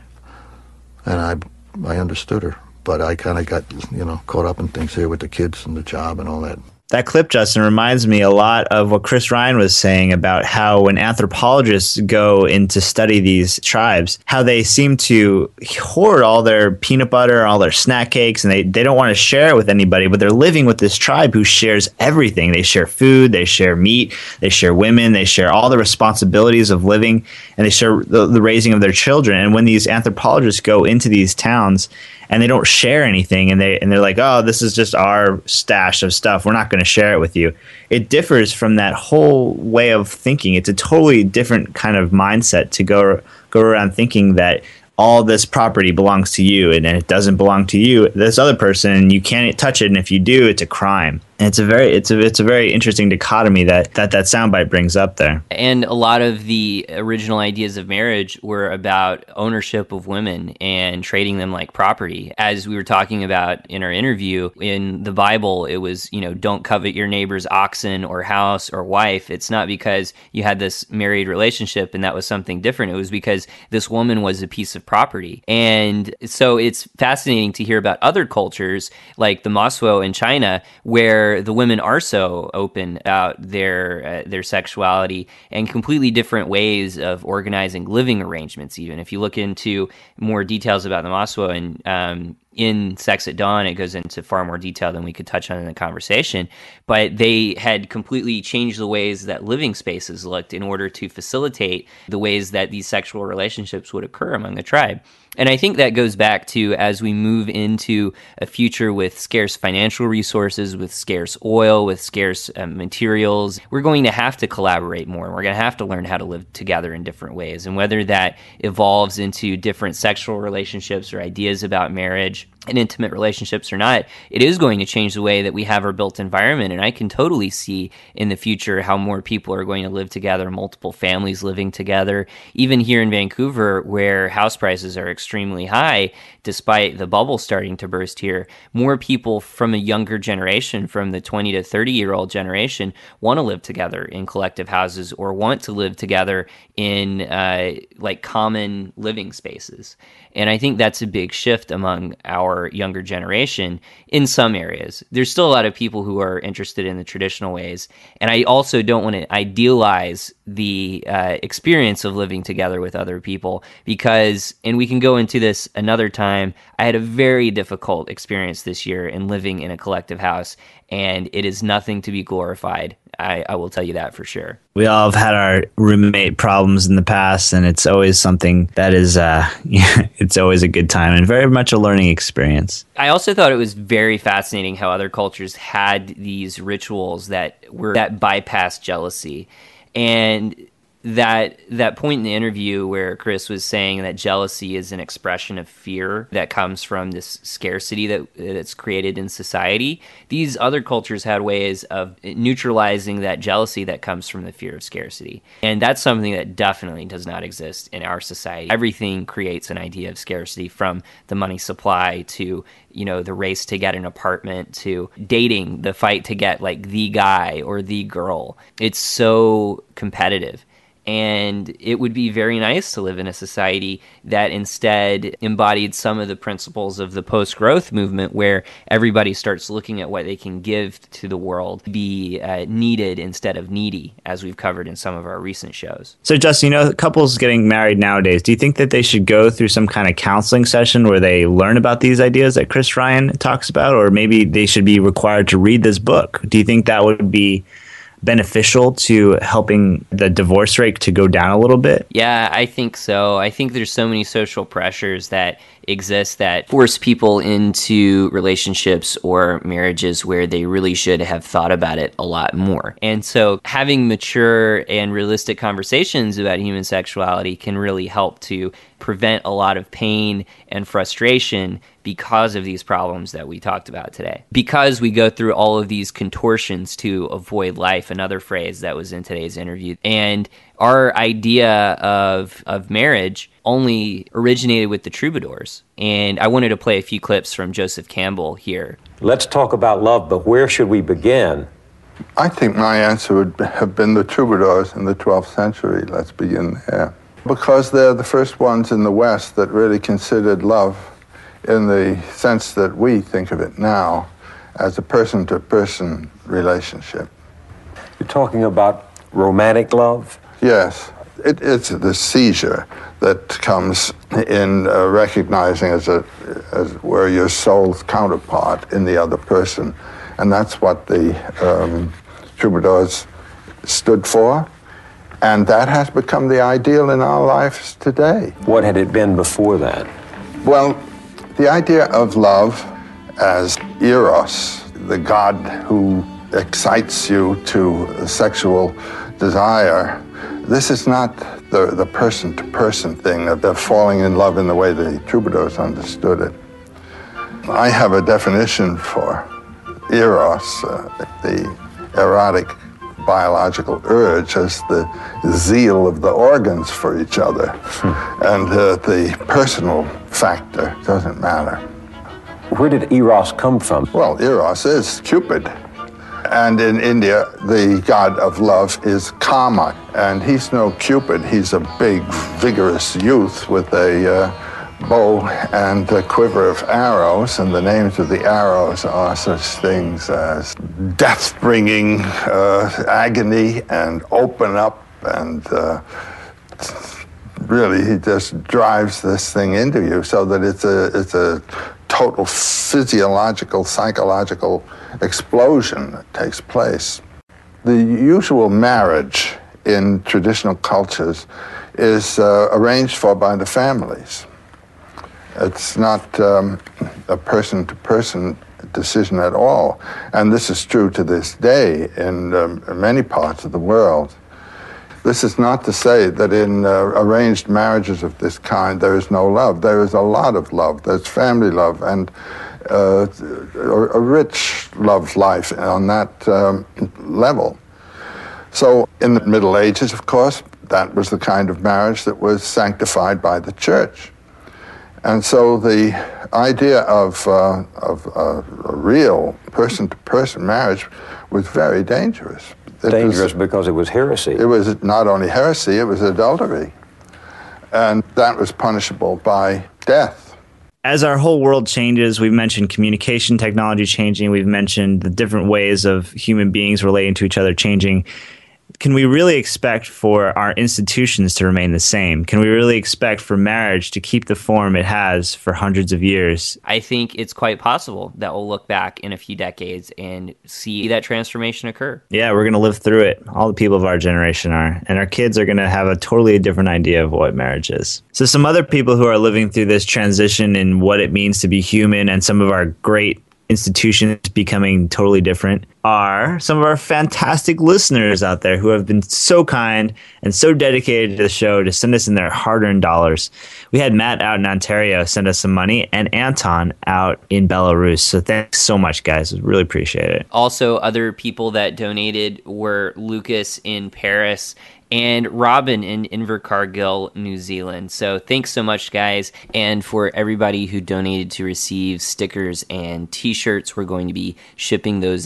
And I understood her, but I kind of got, caught up in things here with the kids and the job and all that. That clip, Justin, reminds me a lot of what Chris Ryan was saying about how when anthropologists go in to study these tribes, how they seem to hoard all their peanut butter, all their snack cakes, and they don't want to share it with anybody, but they're living with this tribe who shares everything. They share food, they share meat, they share women, they share all the responsibilities of living, and they share the raising of their children. And when these anthropologists go into these towns and they don't share anything, and they're like, oh, this is just our stash of stuff, we're not going to share it with you. It differs from that whole way of thinking. It's a totally different kind of mindset to go around thinking that all this property belongs to you and it doesn't belong to you, this other person, and you can't touch it, and if you do, it's a crime. And it's a very interesting dichotomy that soundbite brings up there. And a lot of the original ideas of marriage were about ownership of women and trading them like property. As we were talking about in our interview, in the Bible, it was, don't covet your neighbor's oxen or house or wife. It's not because you had this married relationship and that was something different. It was because this woman was a piece of property. And so it's fascinating to hear about other cultures like the Mosuo in China, where the women are so open about their sexuality and completely different ways of organizing living arrangements. Even if you look into more details about the Mosuo and in Sex at Dawn, it goes into far more detail than we could touch on in the conversation. But they had completely changed the ways that living spaces looked in order to facilitate the ways that these sexual relationships would occur among the tribe. And I think that goes back to as we move into a future with scarce financial resources, with scarce oil, with scarce materials, we're going to have to collaborate more. We're going to have to learn how to live together in different ways. And whether that evolves into different sexual relationships or ideas about marriage and intimate relationships or not, it is going to change the way that we have our built environment. And I can totally see in the future how more people are going to live together, multiple families living together. Even here in Vancouver, where house prices are extremely high, despite the bubble starting to burst here, more people from a younger generation, from the 20 to 30-year-old generation, want to live together in collective houses or want to live together in like common living spaces. And I think that's a big shift among our younger generation in some areas. There's still a lot of people who are interested in the traditional ways. And I also don't want to idealize the experience of living together with other people because, and we can go into this another time, I had a very difficult experience this year in living in a collective house, and it is nothing to be glorified. I will tell you that for sure. We all have had our roommate problems in the past, and it's always something that is, it's always a good time and very much a learning experience. I also thought it was very fascinating how other cultures had these rituals that bypass jealousy. And that point in the interview where Chris was saying that jealousy is an expression of fear that comes from this scarcity that's created in society, these other cultures had ways of neutralizing that jealousy that comes from the fear of scarcity. And that's something that definitely does not exist in our society. Everything creates an idea of scarcity, from the money supply to the race to get an apartment, to dating, the fight to get like the guy or the girl. It's so competitive. And it would be very nice to live in a society that instead embodied some of the principles of the post-growth movement, where everybody starts looking at what they can give to the world, be needed instead of needy, as we've covered in some of our recent shows. So, Justin, couples getting married nowadays, do you think that they should go through some kind of counseling session where they learn about these ideas that Chris Ryan talks about, or maybe they should be required to read this book? Do you think that would be beneficial to helping the divorce rate to go down a little bit? Yeah, I think so. I think there's so many social pressures that exist that force people into relationships or marriages where they really should have thought about it a lot more. And so having mature and realistic conversations about human sexuality can really help to prevent a lot of pain and frustration because of these problems that we talked about today. Because we go through all of these contortions to avoid life, another phrase that was in today's interview. And our idea of marriage only originated with the troubadours. And I wanted to play a few clips from Joseph Campbell here. Let's talk about love, but where should we begin? I think my answer would have been the troubadours in the 12th century. Let's begin there. Because they're the first ones in the West that really considered love in the sense that we think of it now, as a person-to-person relationship. You're talking about romantic love? Yes. It's the seizure that comes in recognizing as where your soul's counterpart in the other person. And that's what the troubadours stood for. And that has become the ideal in our lives today. What had it been before that? Well, the idea of love as eros, the god who excites you to sexual desire, this is not the person-to-person thing of falling in love in the way the troubadours understood it. I have a definition for eros, the erotic biological urge, as the zeal of the organs for each other. And the personal factor doesn't matter. Where did eros come from? Well, eros is Cupid. And in India, the god of love is Kama. And he's no Cupid. He's a big, vigorous youth with a bow and a quiver of arrows. And the names of the arrows are such things as death-bringing agony and open up. And really, he just drives this thing into you so that it's a total physiological, psychological explosion that takes place. The usual marriage in traditional cultures is arranged for by the families. It's not a person-to-person decision at all. And this is true to this day in many parts of the world. This is not to say that in arranged marriages of this kind there is no love. There is a lot of love. There's family love and a rich love life on that level. So in the Middle Ages, of course, that was the kind of marriage that was sanctified by the church. And so the idea of a real person-to-person marriage was very dangerous. Because it was heresy. It was not only heresy, it was adultery. And that was punishable by death. As our whole world changes, we've mentioned communication technology changing. We've mentioned the different ways of human beings relating to each other changing. Can we really expect for our institutions to remain the same? Can we really expect for marriage to keep the form it has for hundreds of years? I think it's quite possible that we'll look back in a few decades and see that transformation occur. Yeah, we're going to live through it. All the people of our generation are. And our kids are going to have a totally different idea of what marriage is. So some other people who are living through this transition in what it means to be human and some of our great institutions becoming totally different are some of our fantastic listeners out there who have been so kind and so dedicated to the show to send us in their hard-earned dollars. We had Matt out in Ontario send us some money and Anton out in Belarus. So thanks so much, guys. Really appreciate it. Also, other people that donated were Lucas in Paris and Robin in Invercargill, New Zealand. So thanks so much, guys. And for everybody who donated to receive stickers and t-shirts, we're going to be shipping those out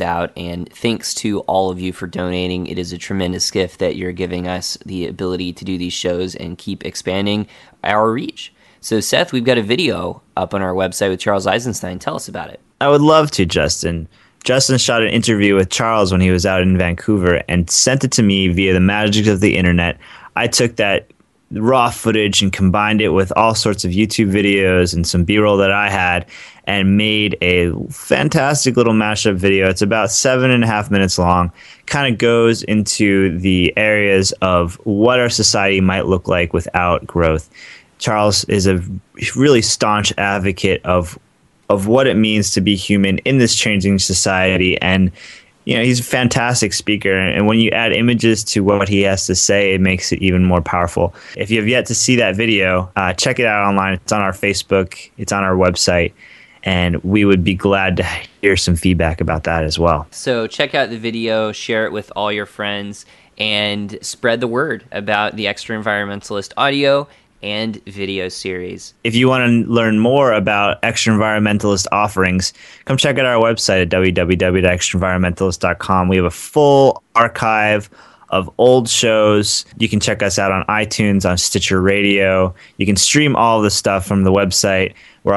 And thanks to all of you for donating. It is a tremendous gift that you're giving us the ability to do these shows and keep expanding our reach. So, Seth, we've got a video up on our website with Charles Eisenstein. Tell us about it. I would love to, Justin. Justin shot an interview with Charles when he was out in Vancouver and sent it to me via the magic of the internet. I took that raw footage and combined it with all sorts of YouTube videos and some B-roll that I had and made a fantastic little mashup video. It's about 7.5 minutes long. Kind of goes into the areas of what our society might look like without growth. Charles is a really staunch advocate of what it means to be human in this changing society. And, he's a fantastic speaker. And when you add images to what he has to say, it makes it even more powerful. If you have yet to see that video, check it out online. It's on our Facebook. It's on our website. And we would be glad to hear some feedback about that as well. So check out the video, share it with all your friends, and spread the word about the Extra Environmentalist audio and video series. If you want to learn more about Extra Environmentalist offerings, come check out our website at www.extraenvironmentalist.com. We have a full archive of old shows. You can check us out on iTunes, on Stitcher Radio. You can stream all of the stuff from the website.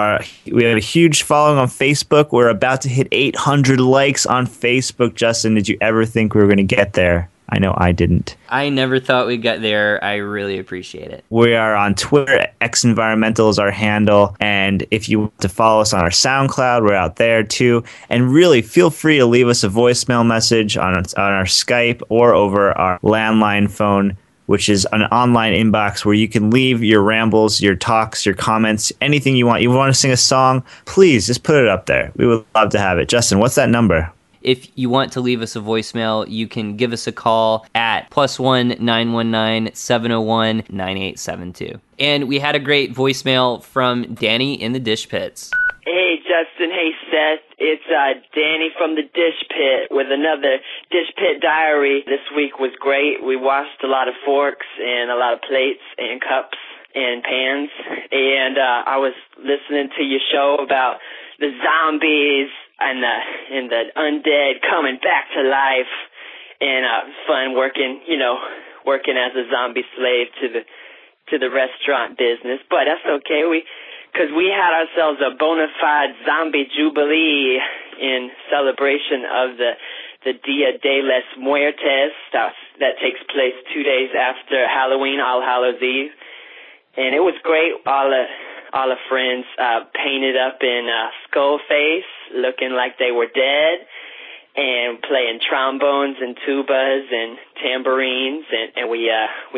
We have a huge following on Facebook. We're about to hit 800 likes on Facebook. Justin, did you ever think we were going to get there? I know I didn't. I never thought we'd get there. I really appreciate it. We are on Twitter. X-Environmental is our handle. And if you want to follow us on our SoundCloud, we're out there too. And really, feel free to leave us a voicemail message on our Skype or over our landline phone, which is an online inbox where you can leave your rambles, your talks, your comments, anything you want. You want to sing a song? Please, just put it up there. We would love to have it. Justin, what's that number? If you want to leave us a voicemail, you can give us a call at +1 919 701 9872. And we had a great voicemail from Danny in the Dish Pits. Hey, Justin. Hey, Seth. It's Danny from the Dish Pit with another Dish Pit diary. This week was great. We washed a lot of forks and a lot of plates and cups and pans. And I was listening to your show about the zombies and the undead coming back to life, and fun working as a zombie slave to the restaurant business. But that's okay, because we had ourselves a bona fide zombie jubilee in celebration of the Dia de los Muertos that takes place 2 days after Halloween, All Hallows Eve, and it was great. All the friends painted up in skull face, looking like they were dead, and playing trombones and tubas and tambourines, and we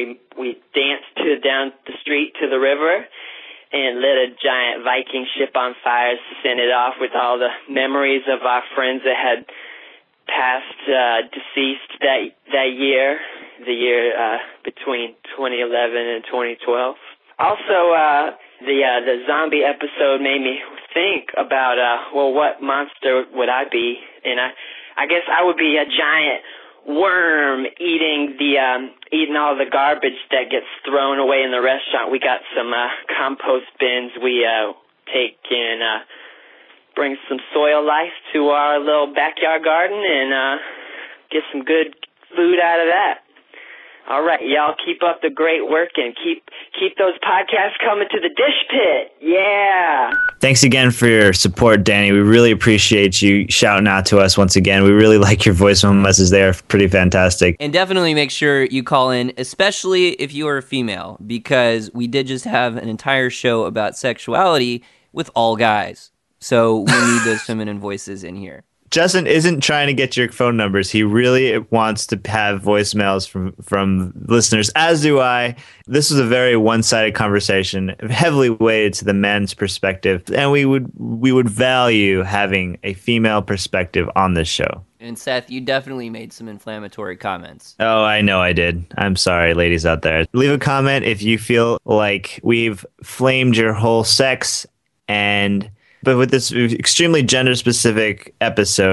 danced down the street to the river and lit a giant Viking ship on fire, sent it off with all the memories of our friends that had passed deceased that year, the year between 2011 and 2012. Also, the zombie episode made me think about, what monster would I be? And I guess I would be a giant worm eating all the garbage that gets thrown away in the restaurant. We got some compost bins we take and bring some soil life to our little backyard garden and get some good food out of that. All right, y'all, keep up the great work and keep those podcasts coming to the Dish Pit. Yeah. Thanks again for your support, Danny. We really appreciate you shouting out to us once again. We really like your voicemail messages. They are pretty fantastic. And definitely make sure you call in, especially if you are a female, because we did just have an entire show about sexuality with all guys. So we need those feminine voices in here. Justin isn't trying to get your phone numbers. He really wants to have voicemails from listeners, as do I. This was a very one-sided conversation, heavily weighted to the men's perspective, and we would value having a female perspective on this show. And Seth, you definitely made some inflammatory comments. Oh, I know I did. I'm sorry, ladies out there. Leave a comment if you feel like we've flamed your whole sex but with this extremely gender-specific episode,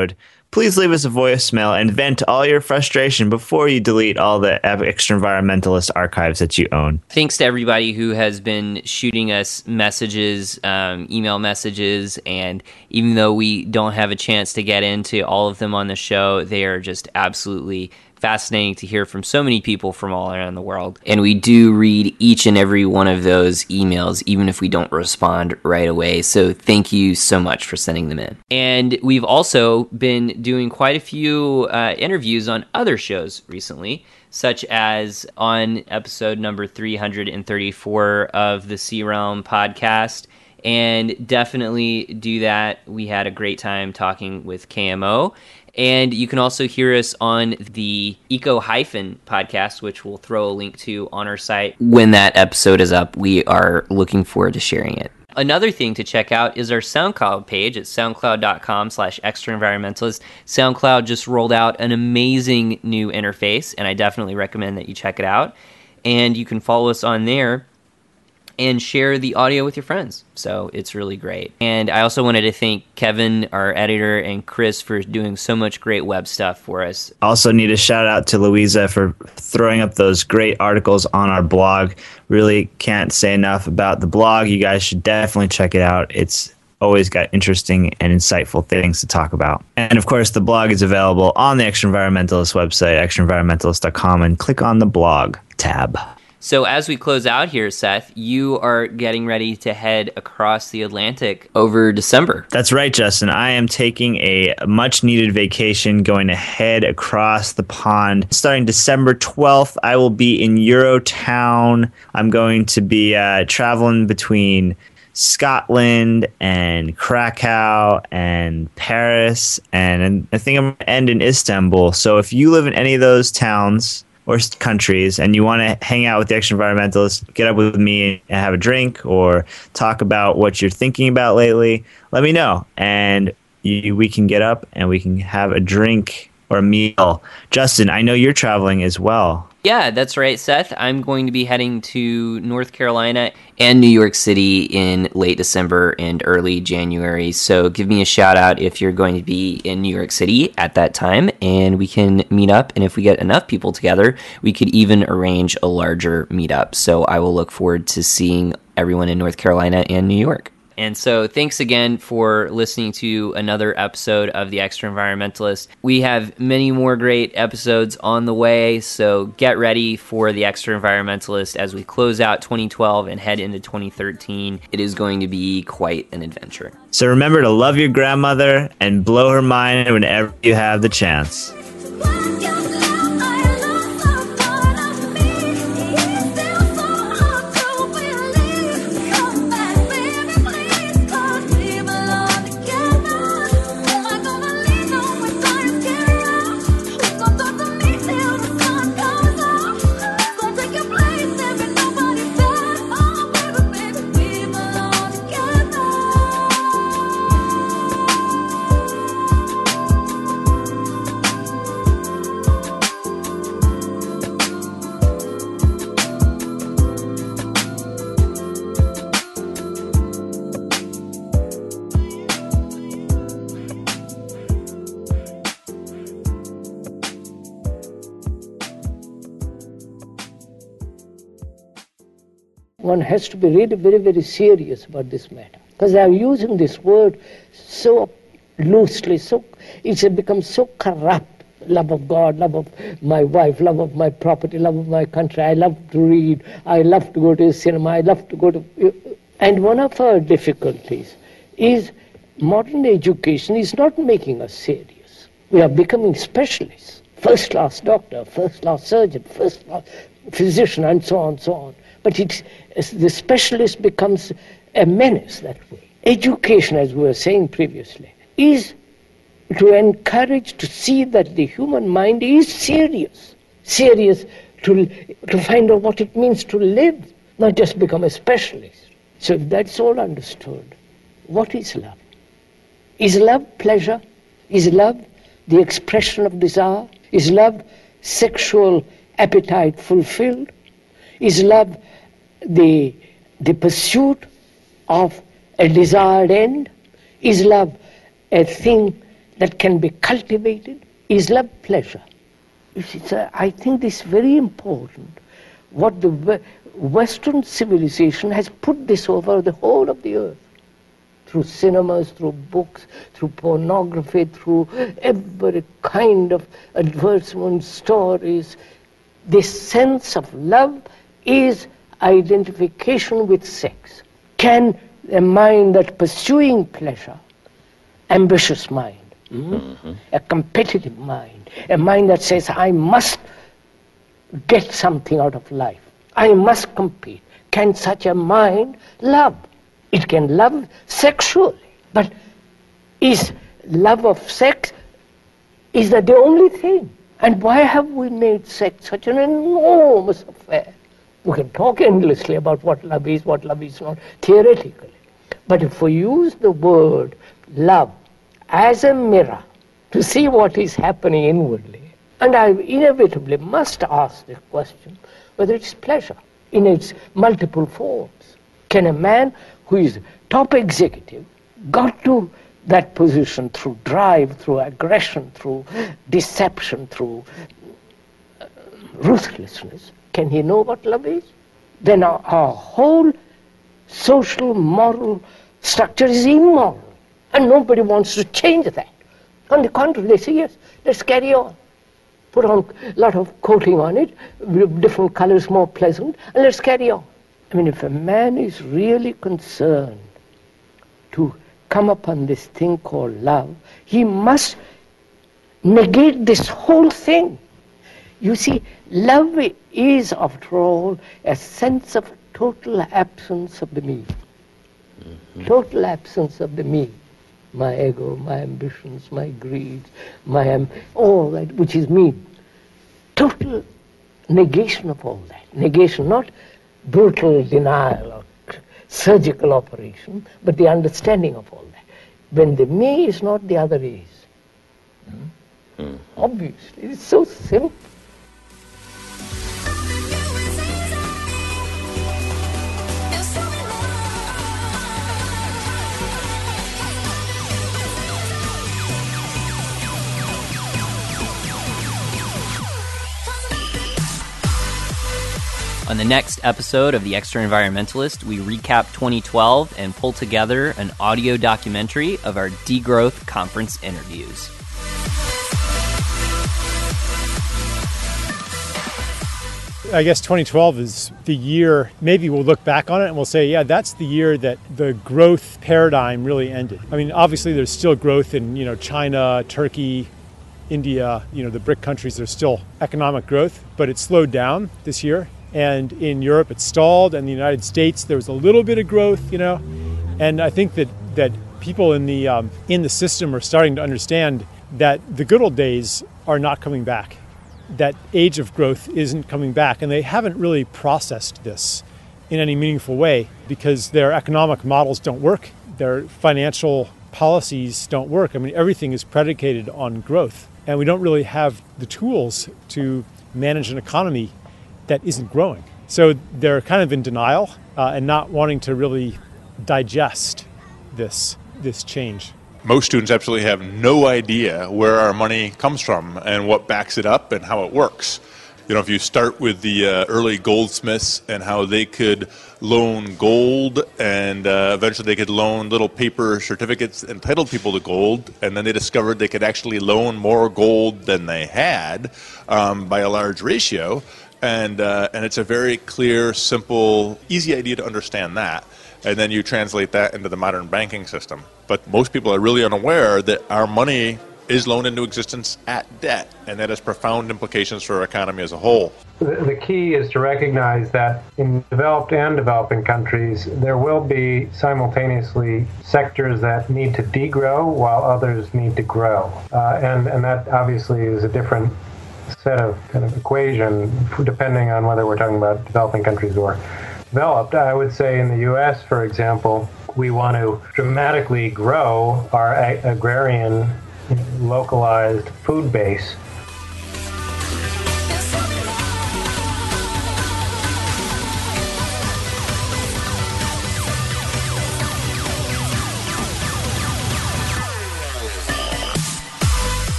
please leave us a voicemail and vent all your frustration before you delete all the Extra Environmentalist archives that you own. Thanks to everybody who has been shooting us messages, email messages, and even though we don't have a chance to get into all of them on the show, they are just absolutely fascinating to hear from so many people from all around the world. And we do read each and every one of those emails, even if we don't respond right away. So thank you so much for sending them in. And we've also been doing quite a few interviews on other shows recently, such as on episode number 334 of the Sea Realm podcast. And definitely do that. We had a great time talking with KMO. And you can also hear us on the Eco-Hyphen podcast, which we'll throw a link to on our site. When that episode is up, we are looking forward to sharing it. Another thing to check out is our SoundCloud page at soundcloud.com/extraenvironmentalist. SoundCloud just rolled out an amazing new interface, and I definitely recommend that you check it out. And you can follow us on there and share the audio with your friends. So it's really great. And I also wanted to thank Kevin, our editor, and Chris for doing so much great web stuff for us. Also need a shout out to Louisa for throwing up those great articles on our blog. Really can't say enough about the blog. You guys should definitely check it out. It's always got interesting and insightful things to talk about. And of course, the blog is available on the Extra Environmentalist website, extraenvironmentalist.com, and click on the blog tab. So as we close out here, Seth, you are getting ready to head across the Atlantic over December. That's right, Justin. I am taking a much-needed vacation, going to head across the pond. Starting December 12th, I will be in Eurotown. I'm going to be traveling between Scotland and Krakow and Paris, and I think I'm going to end in Istanbul. So if you live in any of those towns or countries and you want to hang out with the Extra Environmentalist, get up with me and have a drink or talk about what you're thinking about lately, let me know. And we can get up and we can have a drink or a meal. Justin, I know you're traveling as well. Yeah, that's right, Seth. I'm going to be heading to North Carolina and New York City in late December and early January. So give me a shout out if you're going to be in New York City at that time, and we can meet up. And if we get enough people together, we could even arrange a larger meetup. So I will look forward to seeing everyone in North Carolina and New York. And so thanks again for listening to another episode of The Extra Environmentalist. We have many more great episodes on the way, so get ready for The Extra Environmentalist as we close out 2012 and head into 2013. It is going to be quite an adventure. So remember to love your grandmother and blow her mind whenever you have the chance. One has to be really very, very serious about this matter. Because they are using this word so loosely, it's become so corrupt. Love of God, love of my wife, love of my property, love of my country. I love to read, I love to go to the cinema, I love to go to... And one of our difficulties is modern education is not making us serious. We are becoming specialists. First-class doctor, first-class surgeon, first-class physician, and so on, so on. But the specialist becomes a menace that way. Education, as we were saying previously, is to encourage to see that the human mind is serious to find out what it means to live, not just become a specialist. So if that's all understood, what is love? Is love pleasure? Is love the expression of desire? Is love sexual appetite fulfilled? Is love the pursuit of a desired end? Is love a thing that can be cultivated is love, pleasure. You see, sir, I think this is very important. What the Western civilization has put this over the whole of the earth. Through cinemas, through books, through pornography, through every kind of advertisement, stories. This sense of love is identification with sex. Can a mind that's pursuing pleasure, ambitious mind, a competitive mind, a mind that says, I must get something out of life, I must compete, can such a mind love? It can love sexually, but is love of sex, is that the only thing? And why have we made sex such an enormous affair? We can talk endlessly about what love is not, theoretically. But if we use the word love as a mirror to see what is happening inwardly, and I inevitably must ask the question whether it's pleasure in its multiple forms. Can a man who is top executive got to that position through drive, through aggression, through deception, through ruthlessness, can he know what love is? Then our whole social, moral structure is immoral. And nobody wants to change that. On the contrary, they say, yes, let's carry on. Put on a lot of coating on it, different colors more pleasant, and let's carry on. I mean, if a man is really concerned to come upon this thing called love, he must negate this whole thing. You see, love is, after all, a sense of total absence of the me. Total absence of the me. My ego, my ambitions, my greed, all that which is me. Total negation of all that. Negation, not brutal denial or surgical operation, but the understanding of all that. When the me is not, the other is. Obviously, it's so simple. On the next episode of The Extra Environmentalist, we recap 2012 and pull together an audio documentary of our Degrowth Conference interviews. I guess 2012 is the year, maybe we'll look back on it and we'll say, yeah, that's the year that the growth paradigm really ended. I mean, obviously there's still growth in, China, Turkey, India, the BRIC countries, there's still economic growth, but it slowed down this year. And in Europe, it stalled. And in the United States, there was a little bit of growth, And I think that people in the system are starting to understand that the good old days are not coming back. That age of growth isn't coming back. And they haven't really processed this in any meaningful way because their economic models don't work. Their financial policies don't work. I mean, everything is predicated on growth. And we don't really have the tools to manage an economy that isn't growing. So they're kind of in denial and not wanting to really digest this change. Most students absolutely have no idea where our money comes from and what backs it up and how it works. If you start with the early goldsmiths and how they could loan gold and eventually they could loan little paper certificates that entitled people to gold, and then they discovered they could actually loan more gold than they had by a large ratio. And it's a very clear, simple, easy idea to understand that. And then you translate that into the modern banking system. But most people are really unaware that our money is loaned into existence at debt, and that has profound implications for our economy as a whole. The key is to recognize that in developed and developing countries, there will be simultaneously sectors that need to degrow while others need to grow. And that obviously is a different set of kind of equation depending on whether we're talking about developing countries or developed. I would say in the U.S., for example, we want to dramatically grow our agrarian localized food base.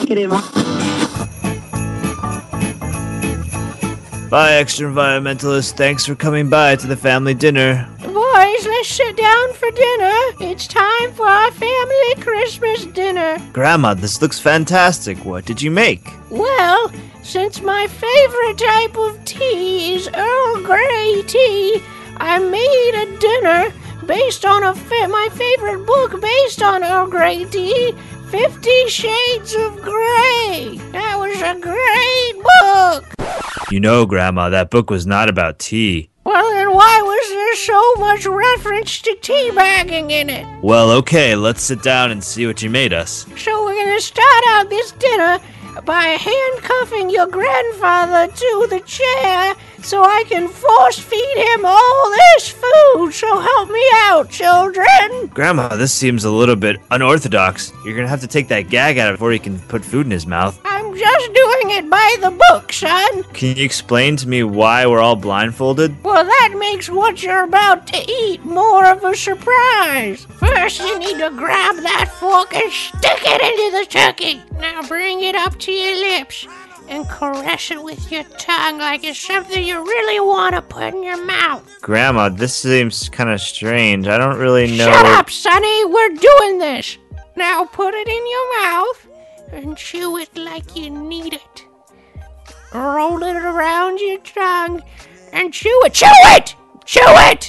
Bye, extra environmentalist. Thanks for coming by to the family dinner. Boys, let's sit down for dinner. It's time for our family Christmas dinner. Grandma, this looks fantastic. What did you make? Well, since my favorite type of tea is Earl Grey tea, I made a dinner based on my favorite book based on Earl Grey tea, 50 Shades of Grey. That was a great book. You know, Grandma, that book was not about tea. Well, then why was there so much reference to teabagging in it? Well, okay, let's sit down and see what you made us. So we're going to start out this dinner by handcuffing your grandfather to the chair so I can force feed him all this food. So help me out, children. Grandma, this seems a little bit unorthodox. You're gonna have to take that gag out before he can put food in his mouth. I'm just doing it by the book, son. Can you explain to me why we're all blindfolded? Well, that makes what you're about to eat more of a surprise. First, you need to grab that fork and stick it into the turkey. Now bring it up to your lips and caress it with your tongue like it's something you really want to put in your mouth. Grandma, this seems kind of strange. I don't really know. Shut up, Sonny. We're doing this. Now put it in your mouth and chew it like you need it. Roll it around your tongue and chew it. Chew it! Chew it!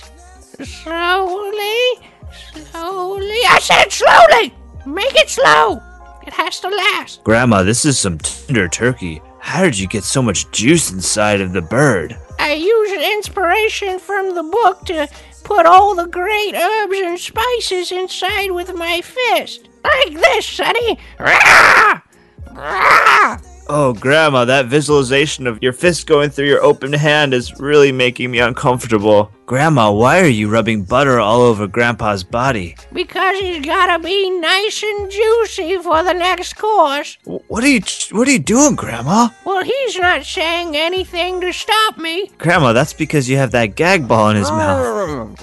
Slowly, slowly. I said slowly! Make it slow. It has to last. Grandma, this is some tender turkey. How did you get so much juice inside of the bird? I used inspiration from the book to put all the great herbs and spices inside with my fist. Like this, Sonny. Rah! Rah! Oh, Grandma, that visualization of your fist going through your open hand is really making me uncomfortable. Grandma, why are you rubbing butter all over Grandpa's body? Because he's gotta be nice and juicy for the next course. What are you doing, Grandma? Well, he's not saying anything to stop me. Grandma, that's because you have that gag ball in his mouth.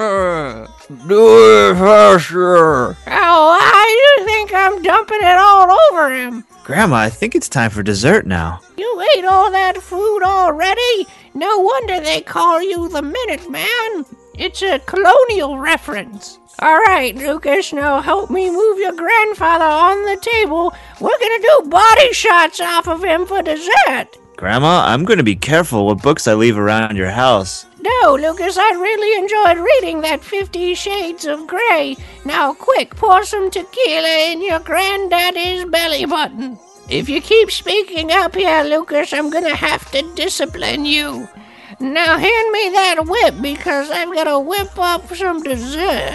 Do it faster. Oh, I do think I'm dumping it all over him. Grandma, I think it's time for dessert now. You ate all that food already? No wonder they call you the Minuteman. It's a colonial reference. All right, Lucas, now help me move your grandfather on the table. We're gonna do body shots off of him for dessert. Grandma, I'm going to be careful what books I leave around your house. No, Lucas, I really enjoyed reading that 50 Shades of Grey. Now, quick, pour some tequila in your granddaddy's belly button. If you keep speaking up here, Lucas, I'm gonna have to discipline you. Now, hand me that whip, because I've got to whip up some dessert.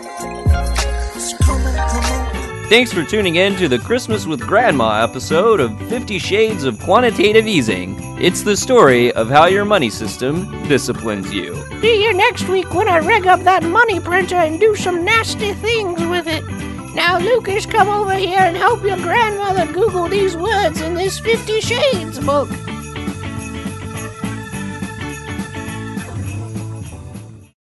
Thanks for tuning in to the Christmas with Grandma episode of 50 Shades of Quantitative Easing. It's the story of how your money system disciplines you. See you next week when I rig up that money printer and do some nasty things with it. Now, Lucas, come over here and help your grandmother Google these words in this 50 Shades book.